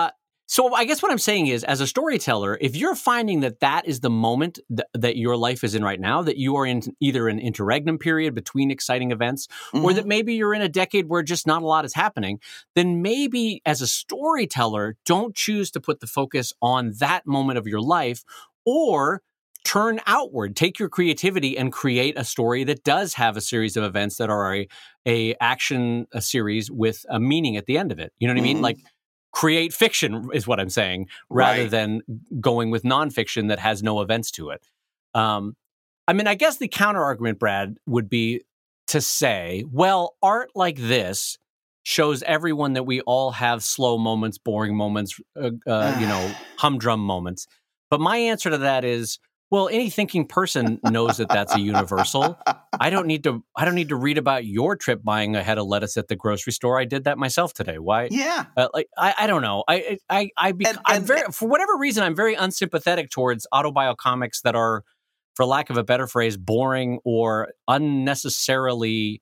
So I guess what I'm saying is, as a storyteller, if you're finding that that is the moment th- that your life is in right now, that you are in either an interregnum period between exciting events, Mm-hmm. or that maybe you're in a decade where just not a lot is happening, then maybe as a storyteller, don't choose to put the focus on that moment of your life, or turn outward, take your creativity and create a story that does have a series of events that are a, a action a series with a meaning at the end of it. You know what I mean? Mm-hmm. Like, create fiction is what I'm saying, rather Right. than going with nonfiction that has no events to it. Um, I mean, I guess the counter argument, Brad, would be to say, well, art like this shows everyone that we all have slow moments, boring moments, uh, uh, you know, humdrum moments. But my answer to that is, well, any thinking person knows that that's a universal. I don't need to. I don't need to read about your trip buying a head of lettuce at the grocery store. I did that myself today. Why? Yeah. Uh, like I, I don't know. I, I, I, bec- And- I'm and- very for whatever reason I'm very unsympathetic towards autobio comics that are, for lack of a better phrase, boring or unnecessarily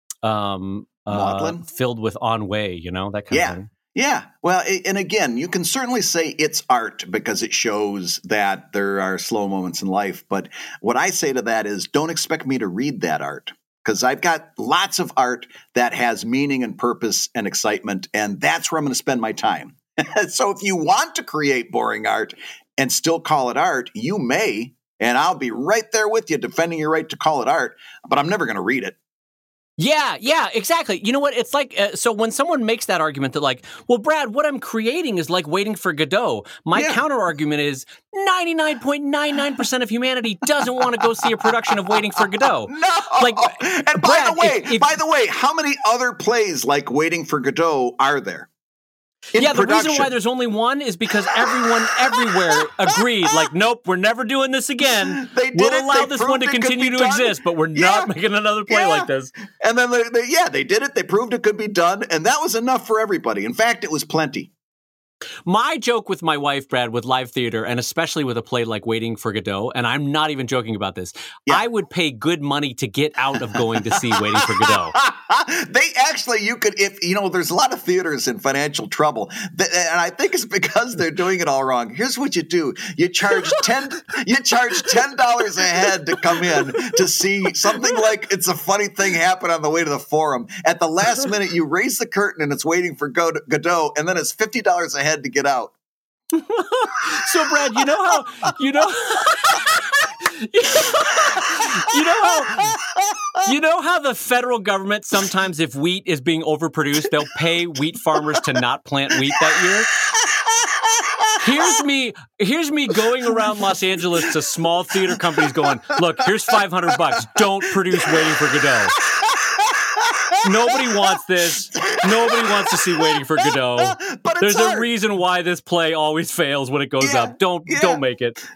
um, uh, Maudlin? filled with ennui. You know, that kind Yeah. of thing. Yeah. Well, a- and again, you can certainly say it's art because it shows that there are slow moments in life. But what I say to that is, don't expect me to read that art, because I've got lots of art that has meaning and purpose and excitement, and that's where I'm going to spend my time. So if you want to create boring art and still call it art, you may, and I'll be right there with you defending your right to call it art, but I'm never going to read it. Yeah, yeah, exactly. You know what? It's like, uh, so when someone makes that argument that like, well, Brad, what I'm creating is like Waiting for Godot. My Yeah. counter argument is ninety-nine point nine nine percent of humanity doesn't want to go see a production of Waiting for Godot. No. Like, and by Brad, the way, if- if- by the way, how many other plays like Waiting for Godot are there? In yeah, the production? reason why there's only one is because everyone everywhere agreed, like, nope, we're never doing this again. They did we'll it. allow They this proved one to it could continue be to done. exist, but we're Yeah. not making another play Yeah. like this. And then, they, they, yeah, they did it. They proved it could be done, and that was enough for everybody. In fact, it was plenty. My joke with my wife, Brad, with live theater, and especially with a play like Waiting for Godot, and I'm not even joking about this, Yeah. I would pay good money to get out of going to see Waiting for Godot. They actually, you could, if you know, there's a lot of theaters in financial trouble, that, and I think it's because they're doing it all wrong. Here's what you do: you charge ten, you charge ten dollars a head to come in to see something like It's a Funny Thing Happen on the way to the Forum. At the last minute, you raise the curtain and it's Waiting for Godot, Godot and then it's fifty dollars a head to get out. So, Brad, you know how you know you know how you know how the federal government sometimes, if wheat is being overproduced, they'll pay wheat farmers to not plant wheat that year. Here's me, here's me going around Los Angeles to small theater companies going, look, here's five hundred bucks. Don't produce Waiting for Godot. Nobody wants this. Nobody wants to see Waiting for Godot. But it's There's art. a reason why this play always fails when it goes Yeah, up. Don't yeah. don't make it.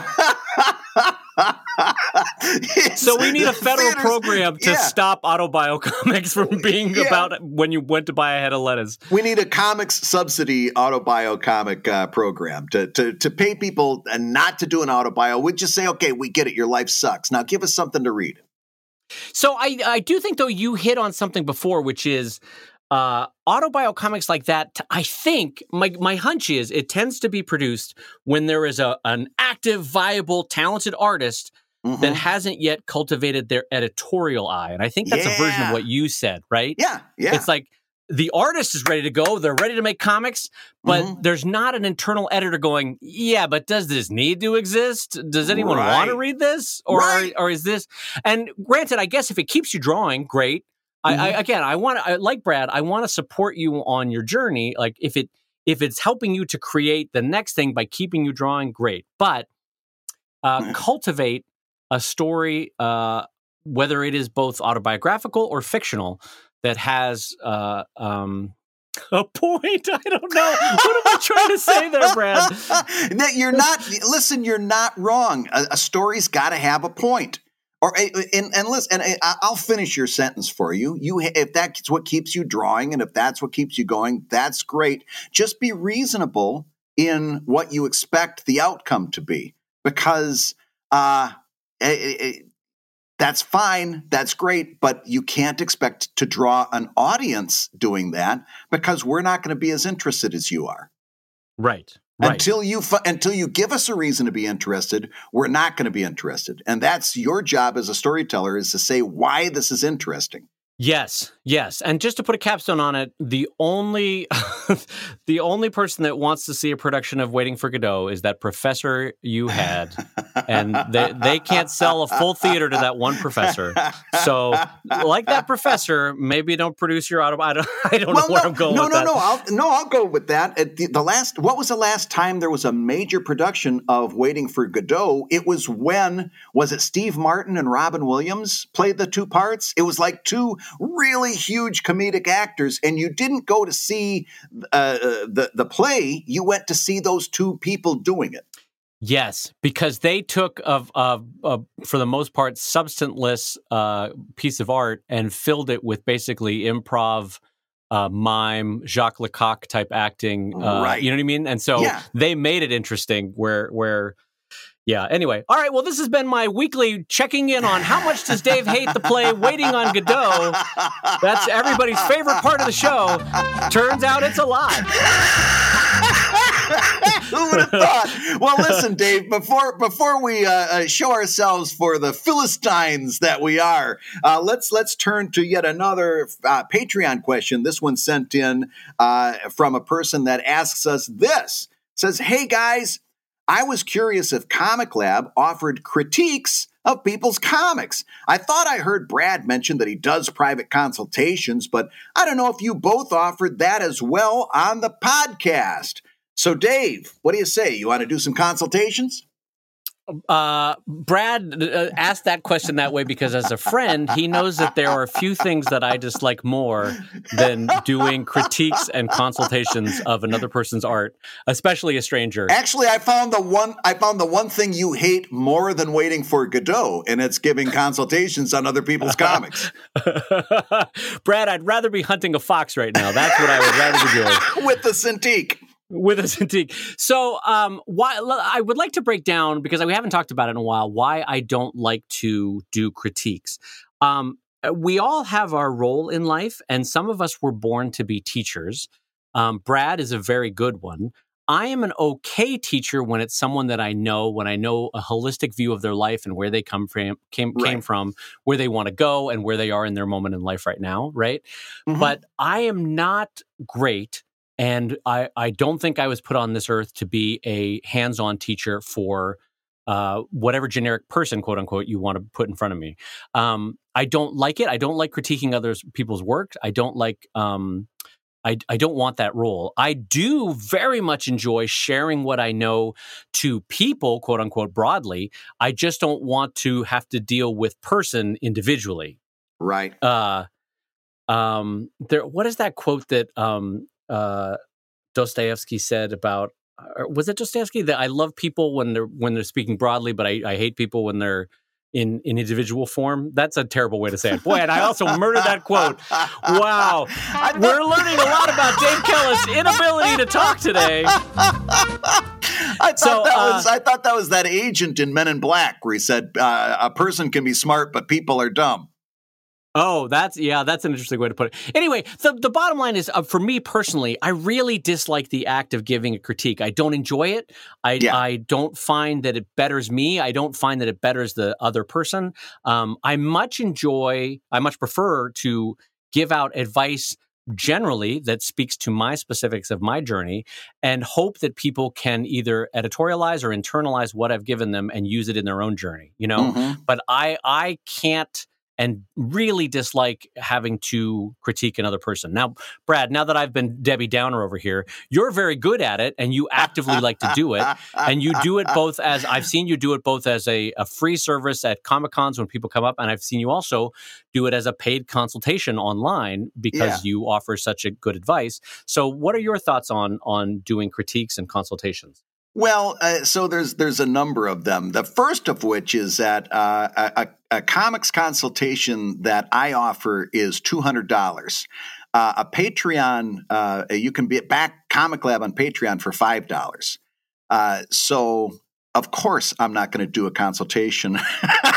So we need a federal Theaters- program to yeah. stop autobio comics from being Yeah. about when you went to buy a head of lettuce. We need a comics subsidy autobio comic uh, program to, to to pay people uh, not to do an autobio. We just say, okay, we get it. Your life sucks. Now give us something to read. So I I do think though you hit on something before, which is uh, autobio comics like that. t- I think my my hunch is it tends to be produced when there is a an active, viable, talented artist Mhm. that hasn't yet cultivated their editorial eye, and I think that's a version of Yeah. what you said, right? Yeah, yeah. It's like the artist is ready to go. They're ready to make comics, but Mhm. there's not an internal editor going, yeah, but does this need to exist? Does anyone want to Right. read this? Or, Right. or is this? And granted, I guess if it keeps you drawing, great. I, I Mhm. again, I want to, like Brad, I want to support you on your journey. Like if it, if it's helping you to create the next thing by keeping you drawing, great. But uh, Mhm. cultivate a story, uh, whether it is both autobiographical or fictional, that has uh, um, a point. I don't know. What am I trying to say there, Brad? That you're not. Listen, you're not wrong. A, a story's got to have a point. Or and, and listen, and I- I'll finish your sentence for you. You, if that's what keeps you drawing, and if that's what keeps you going, that's great. Just be reasonable in what you expect the outcome to be, because uh, it, it, that's fine, that's great, but you can't expect to draw an audience doing that because we're not going to be as interested as you are. Right. Right. Until you fu- until you give us a reason to be interested, we're not going to be interested. And that's your job as a storyteller, is to say why this is interesting. Yes, yes. And just to put a capstone on it, the only the only person that wants to see a production of Waiting for Godot is that professor you had. And they, they can't sell a full theater to that one professor. So, like that professor, maybe don't produce your auto. I don't, I don't well, know where no, I'm going no, with no, that. No, no, I'll, no, I'll go with that. At the, the last, what was the last time there was a major production of Waiting for Godot? It was when, was it Steve Martin and Robin Williams played the two parts? It was like two really huge comedic actors, and you didn't go to see uh, the, the play. You went to see those two people doing it. Yes, because they took of uh, uh, for the most part substanceless uh, piece of art and filled it with basically improv, uh, mime, Jacques Lecoq type acting. Uh, right. You know what I mean? And so yeah. they made it interesting. Where where. Yeah. Anyway. All right. Well, this has been my weekly checking in on how much does Dave hate the play Waiting on Godot. That's everybody's favorite part of the show. Turns out it's a lot. Who would have thought? Well, listen, Dave, before before we uh, show ourselves for the Philistines that we are, uh, let's let's turn to yet another uh, Patreon question. This one sent in uh, from a person that asks us this. It says, "Hey, guys, I was curious if Comic Lab offered critiques of people's comics. I thought I heard Brad mention that he does private consultations, but I don't know if you both offered that as well on the podcast. So, Dave, what do you say? You want to do some consultations?" Uh, Brad uh, asked that question that way because as a friend, he knows that there are a few things that I dislike more than doing critiques and consultations of another person's art, especially a stranger. Actually, I found the one I found the one thing you hate more than Waiting for Godot, and it's giving consultations on other people's comics. Brad, I'd rather be hunting a fox right now. That's what I would rather be doing. With the Cintiq. With a Cintiq. So um, why I would like to break down, because we haven't talked about it in a while, why I don't like to do critiques. Um, we all have our role in life, and some of us were born to be teachers. Um, Brad is a very good one. I am an okay teacher when it's someone that I know, when I know a holistic view of their life and where they come from, came, right. came from, where they want to go, and where they are in their moment in life right now, right? Mm-hmm. But I am not great. And I, I don't think I was put on this earth to be a hands-on teacher for uh, whatever generic person, quote unquote, you want to put in front of me. Um, I don't like it. I don't like critiquing other people's work. I don't like, um, I, I don't want that role. I do very much enjoy sharing what I know to people, quote unquote, broadly. I just don't want to have to deal with person individually. Right. Uh, um, there. What is that quote that, um, Uh, Dostoevsky said about, uh, was it Dostoevsky, that I love people when they're when they're speaking broadly, but I, I hate people when they're in, in individual form? That's a terrible way to say it. Boy, and I also murdered that quote. Wow. We're learning a lot about Dave Kellis' inability to talk today. I thought, so, that uh, was, I thought that was that agent in Men in Black where he said uh, a person can be smart, but people are dumb. Oh, that's, yeah, that's an interesting way to put it. Anyway, the, the bottom line is, uh, for me personally, I really dislike the act of giving a critique. I don't enjoy it. I, yeah. I don't find that it betters me. I don't find that it betters the other person. Um, I much enjoy, I much prefer to give out advice generally that speaks to my specifics of my journey and hope that people can either editorialize or internalize what I've given them and use it in their own journey, you know? Mm-hmm. But I, I can't, and really dislike having to critique another person. Now, Brad, now that I've been Debbie Downer over here, you're very good at it, and you actively like to do it. And you do it both as, I've seen you do it both as a, a free service at Comic-Cons when people come up, and I've seen you also do it as a paid consultation online because yeah. you offer such a good advice. So what are your thoughts on, on doing critiques and consultations? Well, uh, so there's there's a number of them. The first of which is that uh, a, a comics consultation that I offer is two hundred dollars. Uh, a Patreon, uh, you can be back Comic Lab on Patreon for five dollars. Uh, so, of course, I'm not going to do a consultation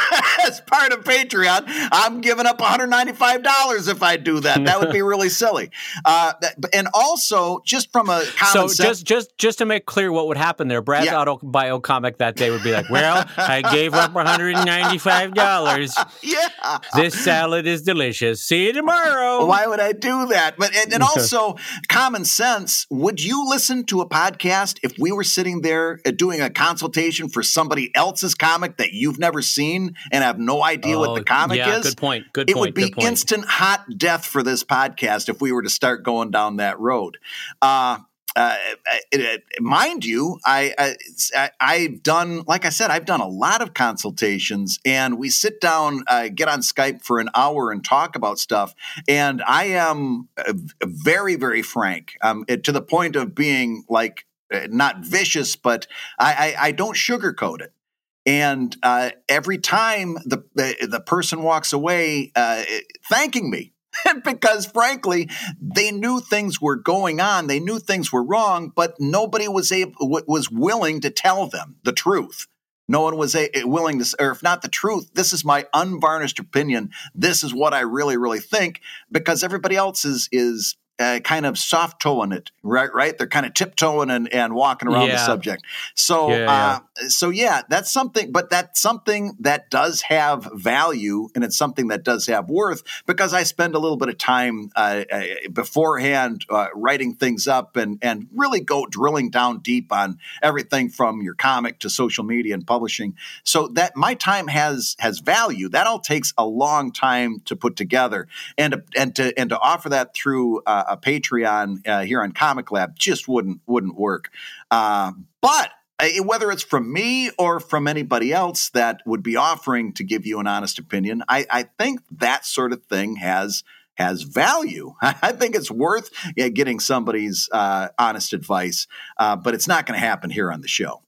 as part of Patreon. I'm giving up one hundred ninety-five dollars if I do that. That would be really silly. Uh, that, and also, just from a common so sense, just just just to make clear what would happen there, Brad's Yeah. autobio comic that day would be like, well, I gave up one hundred ninety-five dollars. yeah. This salad is delicious. See you tomorrow. Why would I do that? But and, and also, common sense. Would you listen to a podcast if we were sitting there uh, doing a consultation for somebody else's comic that you've never seen and have no idea Oh, what the comic yeah, is? good point. Good It point. would be good point. instant hot death for this podcast if we were to start going down that road. Uh, uh, it, it, mind you, I, I, I've done, like I said, I've done a lot of consultations, and we sit down, uh, get on Skype for an hour and talk about stuff. And I am uh, very, very frank, um, it, to the point of being like uh, not vicious, but I, I, I don't sugarcoat it. And uh, every time the, the the person walks away, uh, thanking me. Because frankly, they knew things were going on. They knew things were wrong, but nobody was able, was willing to tell them the truth. No one was a, willing to, or if not the truth, this is my unvarnished opinion. This is what I really, really think, because everybody else is is uh, kind of soft toeing it, right? Right? They're kind of tiptoeing and, and walking around Yeah. the subject. So, Yeah, uh, so yeah, that's something, but that's something that does have value, and it's something that does have worth, because I spend a little bit of time uh, uh, beforehand uh, writing things up and and really go drilling down deep on everything from your comic to social media and publishing. So that my time has has value. That all takes a long time to put together, and and to and to offer that through uh, a Patreon uh, here on Comic Lab just wouldn't wouldn't work. Uh, but uh, whether it's from me or from anybody else that would be offering to give you an honest opinion, I, I think that sort of thing has has value. I think it's worth yeah, getting somebody's uh, honest advice, uh, but it's not going to happen here on the show.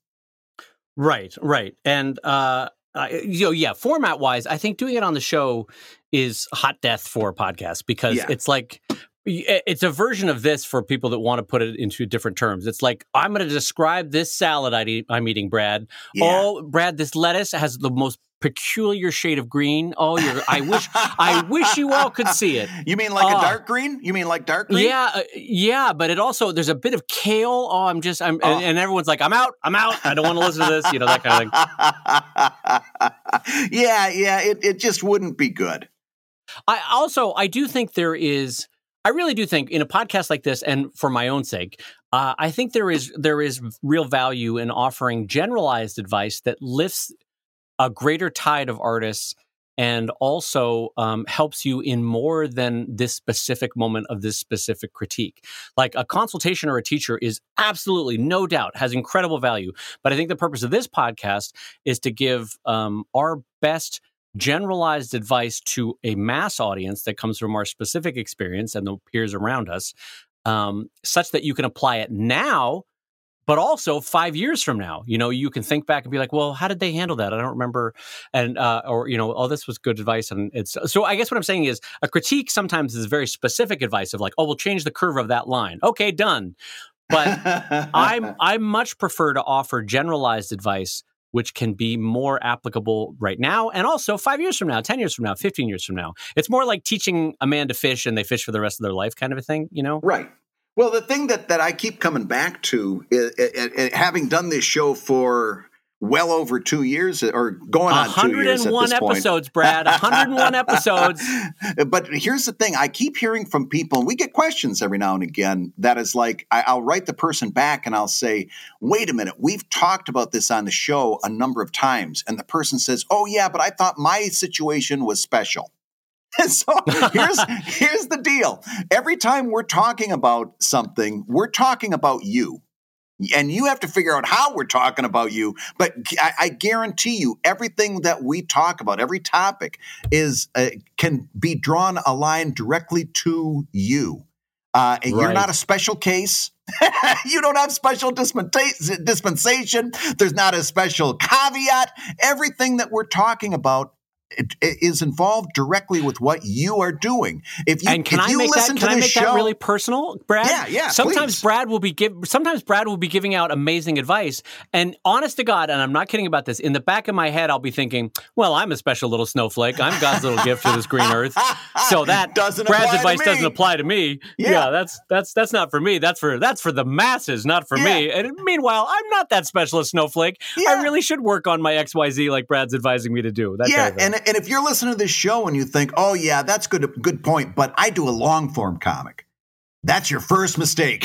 Right, right. And, uh, uh, you know, yeah, format wise, I think doing it on the show is hot death for podcasts, because Yeah. it's like, it's a version of this for people that want to put it into different terms. It's like, I'm going to describe this salad I eat, I'm eating, Brad. Yeah. Oh, Brad, this lettuce has the most peculiar shade of green. Oh, you're, I wish, I wish you all could see it. You mean like Oh. a dark green? You mean like dark green? Yeah, uh, yeah, but it also, there's a bit of kale. Oh, I'm just, I'm, Oh. and, and everyone's like, I'm out, I'm out. I don't want to listen to this, you know, that kind of thing. yeah, yeah, it, it just wouldn't be good. I also, I do think there is, I really do think in a podcast like this, and for my own sake, uh, I think there is there is real value in offering generalized advice that lifts a greater tide of artists, and also um, helps you in more than this specific moment of this specific critique. Like a consultation or a teacher is absolutely, no doubt, has incredible value. But I think the purpose of this podcast is to give um, our best generalized advice to a mass audience that comes from our specific experience and the peers around us, um, such that you can apply it now, but also five years from now. You know, you can think back and be like, well, how did they handle that? I don't remember. And, uh, or, you know, oh, this was good advice. And it's, so I guess what I'm saying is a critique sometimes is very specific advice of like, oh, we'll change the curve of that line. Okay, done. But I'm, I much prefer to offer generalized advice, which can be more applicable right now, and also five years from now, ten years from now, fifteen years from now. It's more like teaching a man to fish and they fish for the rest of their life kind of a thing, you know? Right. Well, the thing that, that I keep coming back to, is, is, is, having done this show for well over two years, or going on two years at one hundred one this point. episodes, Brad. one hundred one episodes. But here's the thing. I keep hearing from people, and we get questions every now and again, that is like, I, I'll write the person back and I'll say, wait a minute, we've talked about this on the show a number of times. And the person says, oh, yeah, but I thought my situation was special. So here's here's the deal. Every time we're talking about something, we're talking about you. And you have to figure out how we're talking about you. But I, I guarantee you, everything that we talk about, every topic, is uh, can be drawn a line directly to you. Uh, and Right. You're not a special case. You don't have special dispensa- dispensation. There's not a special caveat. Everything that we're talking about it, it is involved directly with what you are doing. If you, and can if I you make listen that? Can to I this make show, that really personal, Brad? Yeah, yeah. Sometimes please. Brad will be give. Sometimes Brad will be giving out amazing advice, and honest to God, and I'm not kidding about this. In the back of my head, I'll be thinking, "Well, I'm a special little snowflake. I'm God's little gift to this green earth." So that doesn't Brad's apply advice to me. doesn't apply to me. Yeah. yeah, that's that's that's not for me. That's for that's for the masses, not for Yeah. me. And meanwhile, I'm not that special a snowflake. Yeah. I really should work on my X Y Z like Brad's advising me to do. That Yeah, kind of thing. and and if you're listening to this show and you think, oh yeah, that's good, good point, but I do a long form comic, that's your first mistake.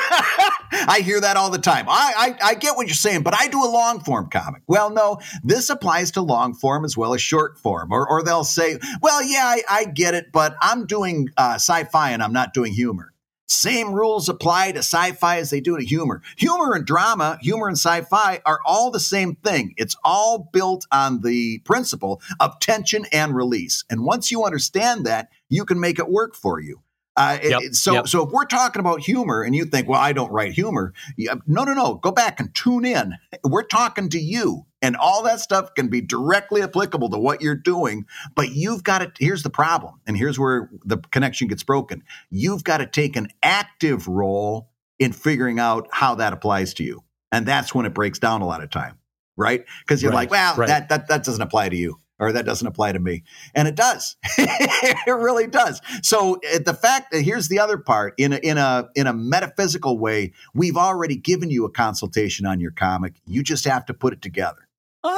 I hear that all the time. I, I I get what you're saying, but I do a long form comic. Well, no, this applies to long form as well as short form. Or or they'll say, well, yeah, I, I get it, but I'm doing uh, sci-fi and I'm not doing humor. Same rules apply to sci-fi as they do to humor. Humor and drama, humor and sci-fi are all the same thing. It's all built on the principle of tension and release. And once you understand that, you can make it work for you. Uh, Yep, it- so, yep. so if we're talking about humor and you think, well, I don't write humor. Yeah, no, no, no. Go back and tune in. We're talking to you. And all that stuff can be directly applicable to what you're doing. But you've got to, here's the problem. And here's where the connection gets broken. You've got to take an active role in figuring out how that applies to you. And that's when it breaks down a lot of time, right? Because you're Right, like, well, right. that, that, that doesn't apply to you. Or that doesn't apply to me. And it does. It really does. So uh, the fact that here's the other part, in a, in a in a metaphysical way, we've already given you a consultation on your comic. You just have to put it together.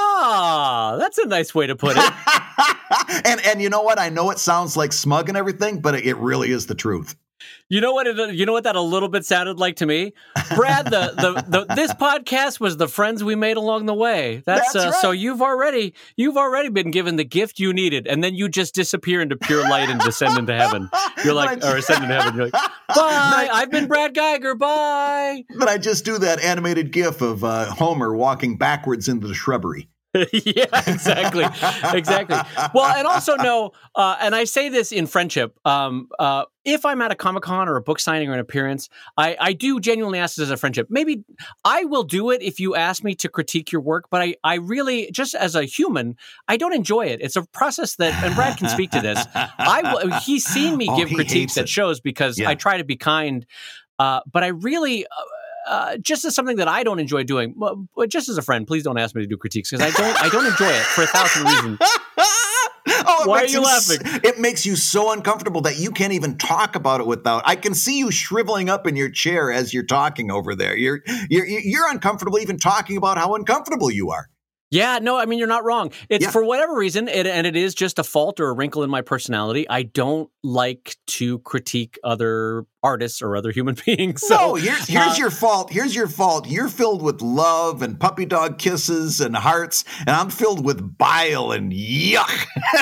Ah, that's a nice way to put it. and and you know what? I know it sounds like smug and everything, but it really is the truth. You know what? It, you know what that a little bit sounded like to me, Brad. The, the the this podcast was the friends we made along the way. That's, That's uh, right. so you've already you've already been given the gift you needed, and then you just disappear into pure light and descend into heaven. You're like, or ascend into heaven. You're like, bye. I've been Brad Geiger. Bye. But I just do that animated GIF of uh, Homer walking backwards into the shrubbery. Yeah, exactly, exactly. Well, and also know, uh, and I say this in friendship. Um, uh, if I'm at a Comic-Con or a book signing or an appearance, I, I do genuinely ask this as a friendship. Maybe I will do it if you ask me to critique your work, but I, I really, just as a human, I don't enjoy it. It's a process that, and Brad can speak to this. I will. He's seen me Oh, give he critiques hates at it. shows because Yeah. I try to be kind, uh, but I really. Uh, Uh, just as something that I don't enjoy doing, well, but just as a friend, please don't ask me to do critiques because I don't. I don't enjoy it for a thousand reasons. Oh, it Why are makes you s- laughing? It makes you so uncomfortable that you can't even talk about it without. I can see you shriveling up in your chair as you're talking over there. You're you're you're uncomfortable even talking about how uncomfortable you are. Yeah, no, I mean, you're not wrong. It's Yeah. for whatever reason, it, and it is just a fault or a wrinkle in my personality. I don't like to critique other artists or other human beings. So, no, here's here's uh, your fault. Here's your fault. You're filled with love and puppy dog kisses and hearts, and I'm filled with bile and yuck.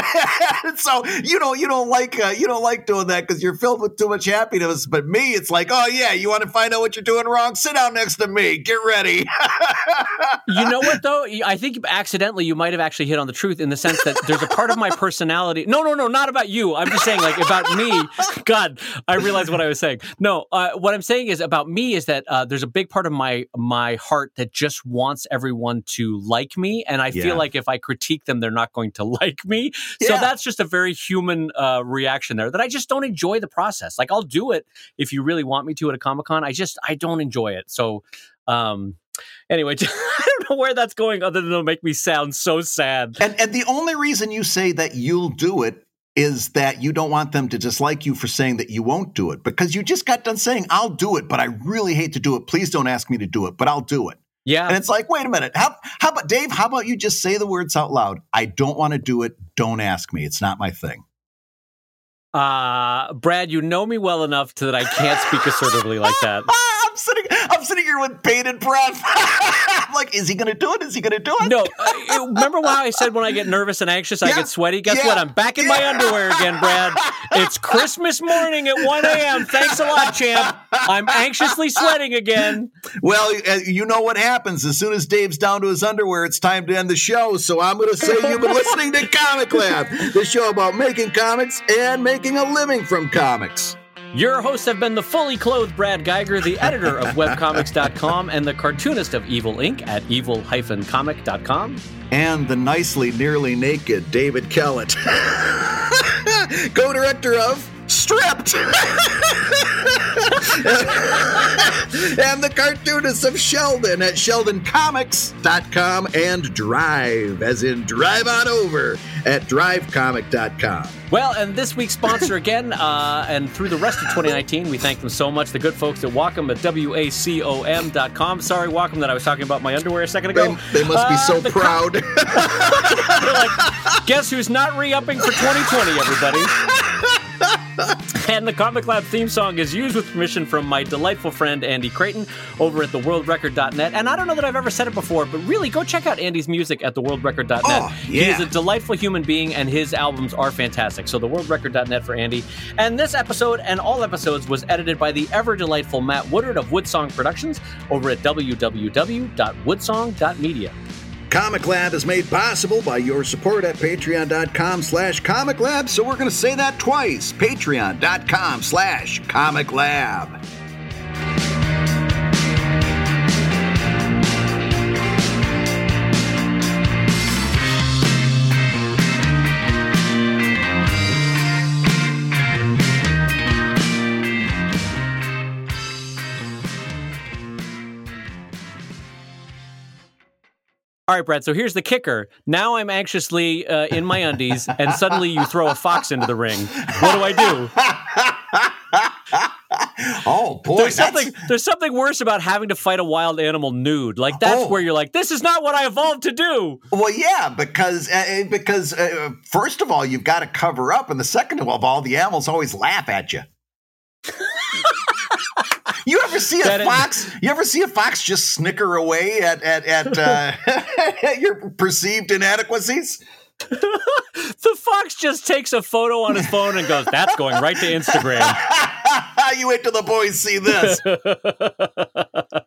So you don't you don't like uh, you don't like doing that because you're filled with too much happiness. But me, it's like, oh yeah, you want to find out what you're doing wrong? Sit down next to me. Get ready. You know what, though? I think accidentally you might have actually hit on the truth in the sense that there's a part of my personality. No, no, no, not about you. I'm just saying, like, about me. God, I realized what I was saying. No, uh, what I'm saying is about me is that uh, there's a big part of my my heart that just wants everyone to like me. And I Yeah. feel like if I critique them, they're not going to like me. So Yeah. that's just a very human uh, reaction there that I just don't enjoy the process. Like, I'll do it if you really want me to at a Comic-Con. I just, I don't enjoy it. So, um, anyway, I don't know where that's going other than it'll make me sound so sad. And and the only reason you say that you'll do it is that you don't want them to dislike you for saying that you won't do it, because you just got done saying, I'll do it, but I really hate to do it. Please don't ask me to do it, but I'll do it. Yeah. And it's like, wait a minute. How, how about, Dave, how about you just say the words out loud? I don't want to do it. Don't ask me. It's not my thing. Uh, Brad, you know me well enough to that I can't speak assertively like that. I'm sitting, I'm sitting here with bated breath. I'm like, is he going to do it? Is he going to do it? No, uh, remember how I said when I get nervous and anxious, I Yeah. get sweaty? Guess Yeah. what? I'm back in my Yeah. underwear again, Brad. It's Christmas morning at one a.m. Thanks a lot, champ. I'm anxiously sweating again. Well, uh, you know what happens. As soon as Dave's down to his underwear, it's time to end the show. So I'm going to say you've been listening to Comic Lab, the show about making comics and making a living from comics. Your hosts have been the fully clothed Brad Geiger, the editor of webcomics dot com and the cartoonist of Evil Incorporated at evil dash comic dot com. And the nicely nearly naked David Kellett, co-director of Stripped, and the cartoonist of Sheldon at sheldon comics dot com and Drive, as in drive on over, at drive comic dot com. Well, and this week's sponsor again, uh, and through the rest of twenty nineteen, we thank them so much, the good folks at Wacom at wacom dot com. Sorry, Wacom, that I was talking about my underwear a second ago. They, they must be so uh, proud. Com- They're like, guess who's not re-upping for twenty twenty, everybody? And the Comic Lab theme song is used with permission from my delightful friend Andy Creighton over at the world record dot net. And I don't know that I've ever said it before, but really go check out Andy's music at the world record dot net. Oh, yeah. He is a delightful human being, and his albums are fantastic. So the world record dot net for Andy. And this episode and all episodes was edited by the ever delightful Matt Woodard of Woodsong Productions over at w w w dot woodsong dot media. Comic Lab is made possible by your support at patreon dot com slash comic lab, so we're going to say that twice. patreon dot com slash comic lab. All right, Brad, so here's the kicker. Now I'm anxiously uh, in my undies, and suddenly you throw a fox into the ring. What do I do? Oh, boy. There's something, there's something worse about having to fight a wild animal nude. Like, that's oh. where you're like, this is not what I evolved to do. Well, yeah, because, uh, because uh, first of all, you've got to cover up, and the second of all, the animals always laugh at you. You ever see a that fox? Is- you ever see a fox just snicker away at at at, uh, at your perceived inadequacies? The fox just takes a photo on his phone and goes, "That's going right to Instagram." You wait till the boys see this.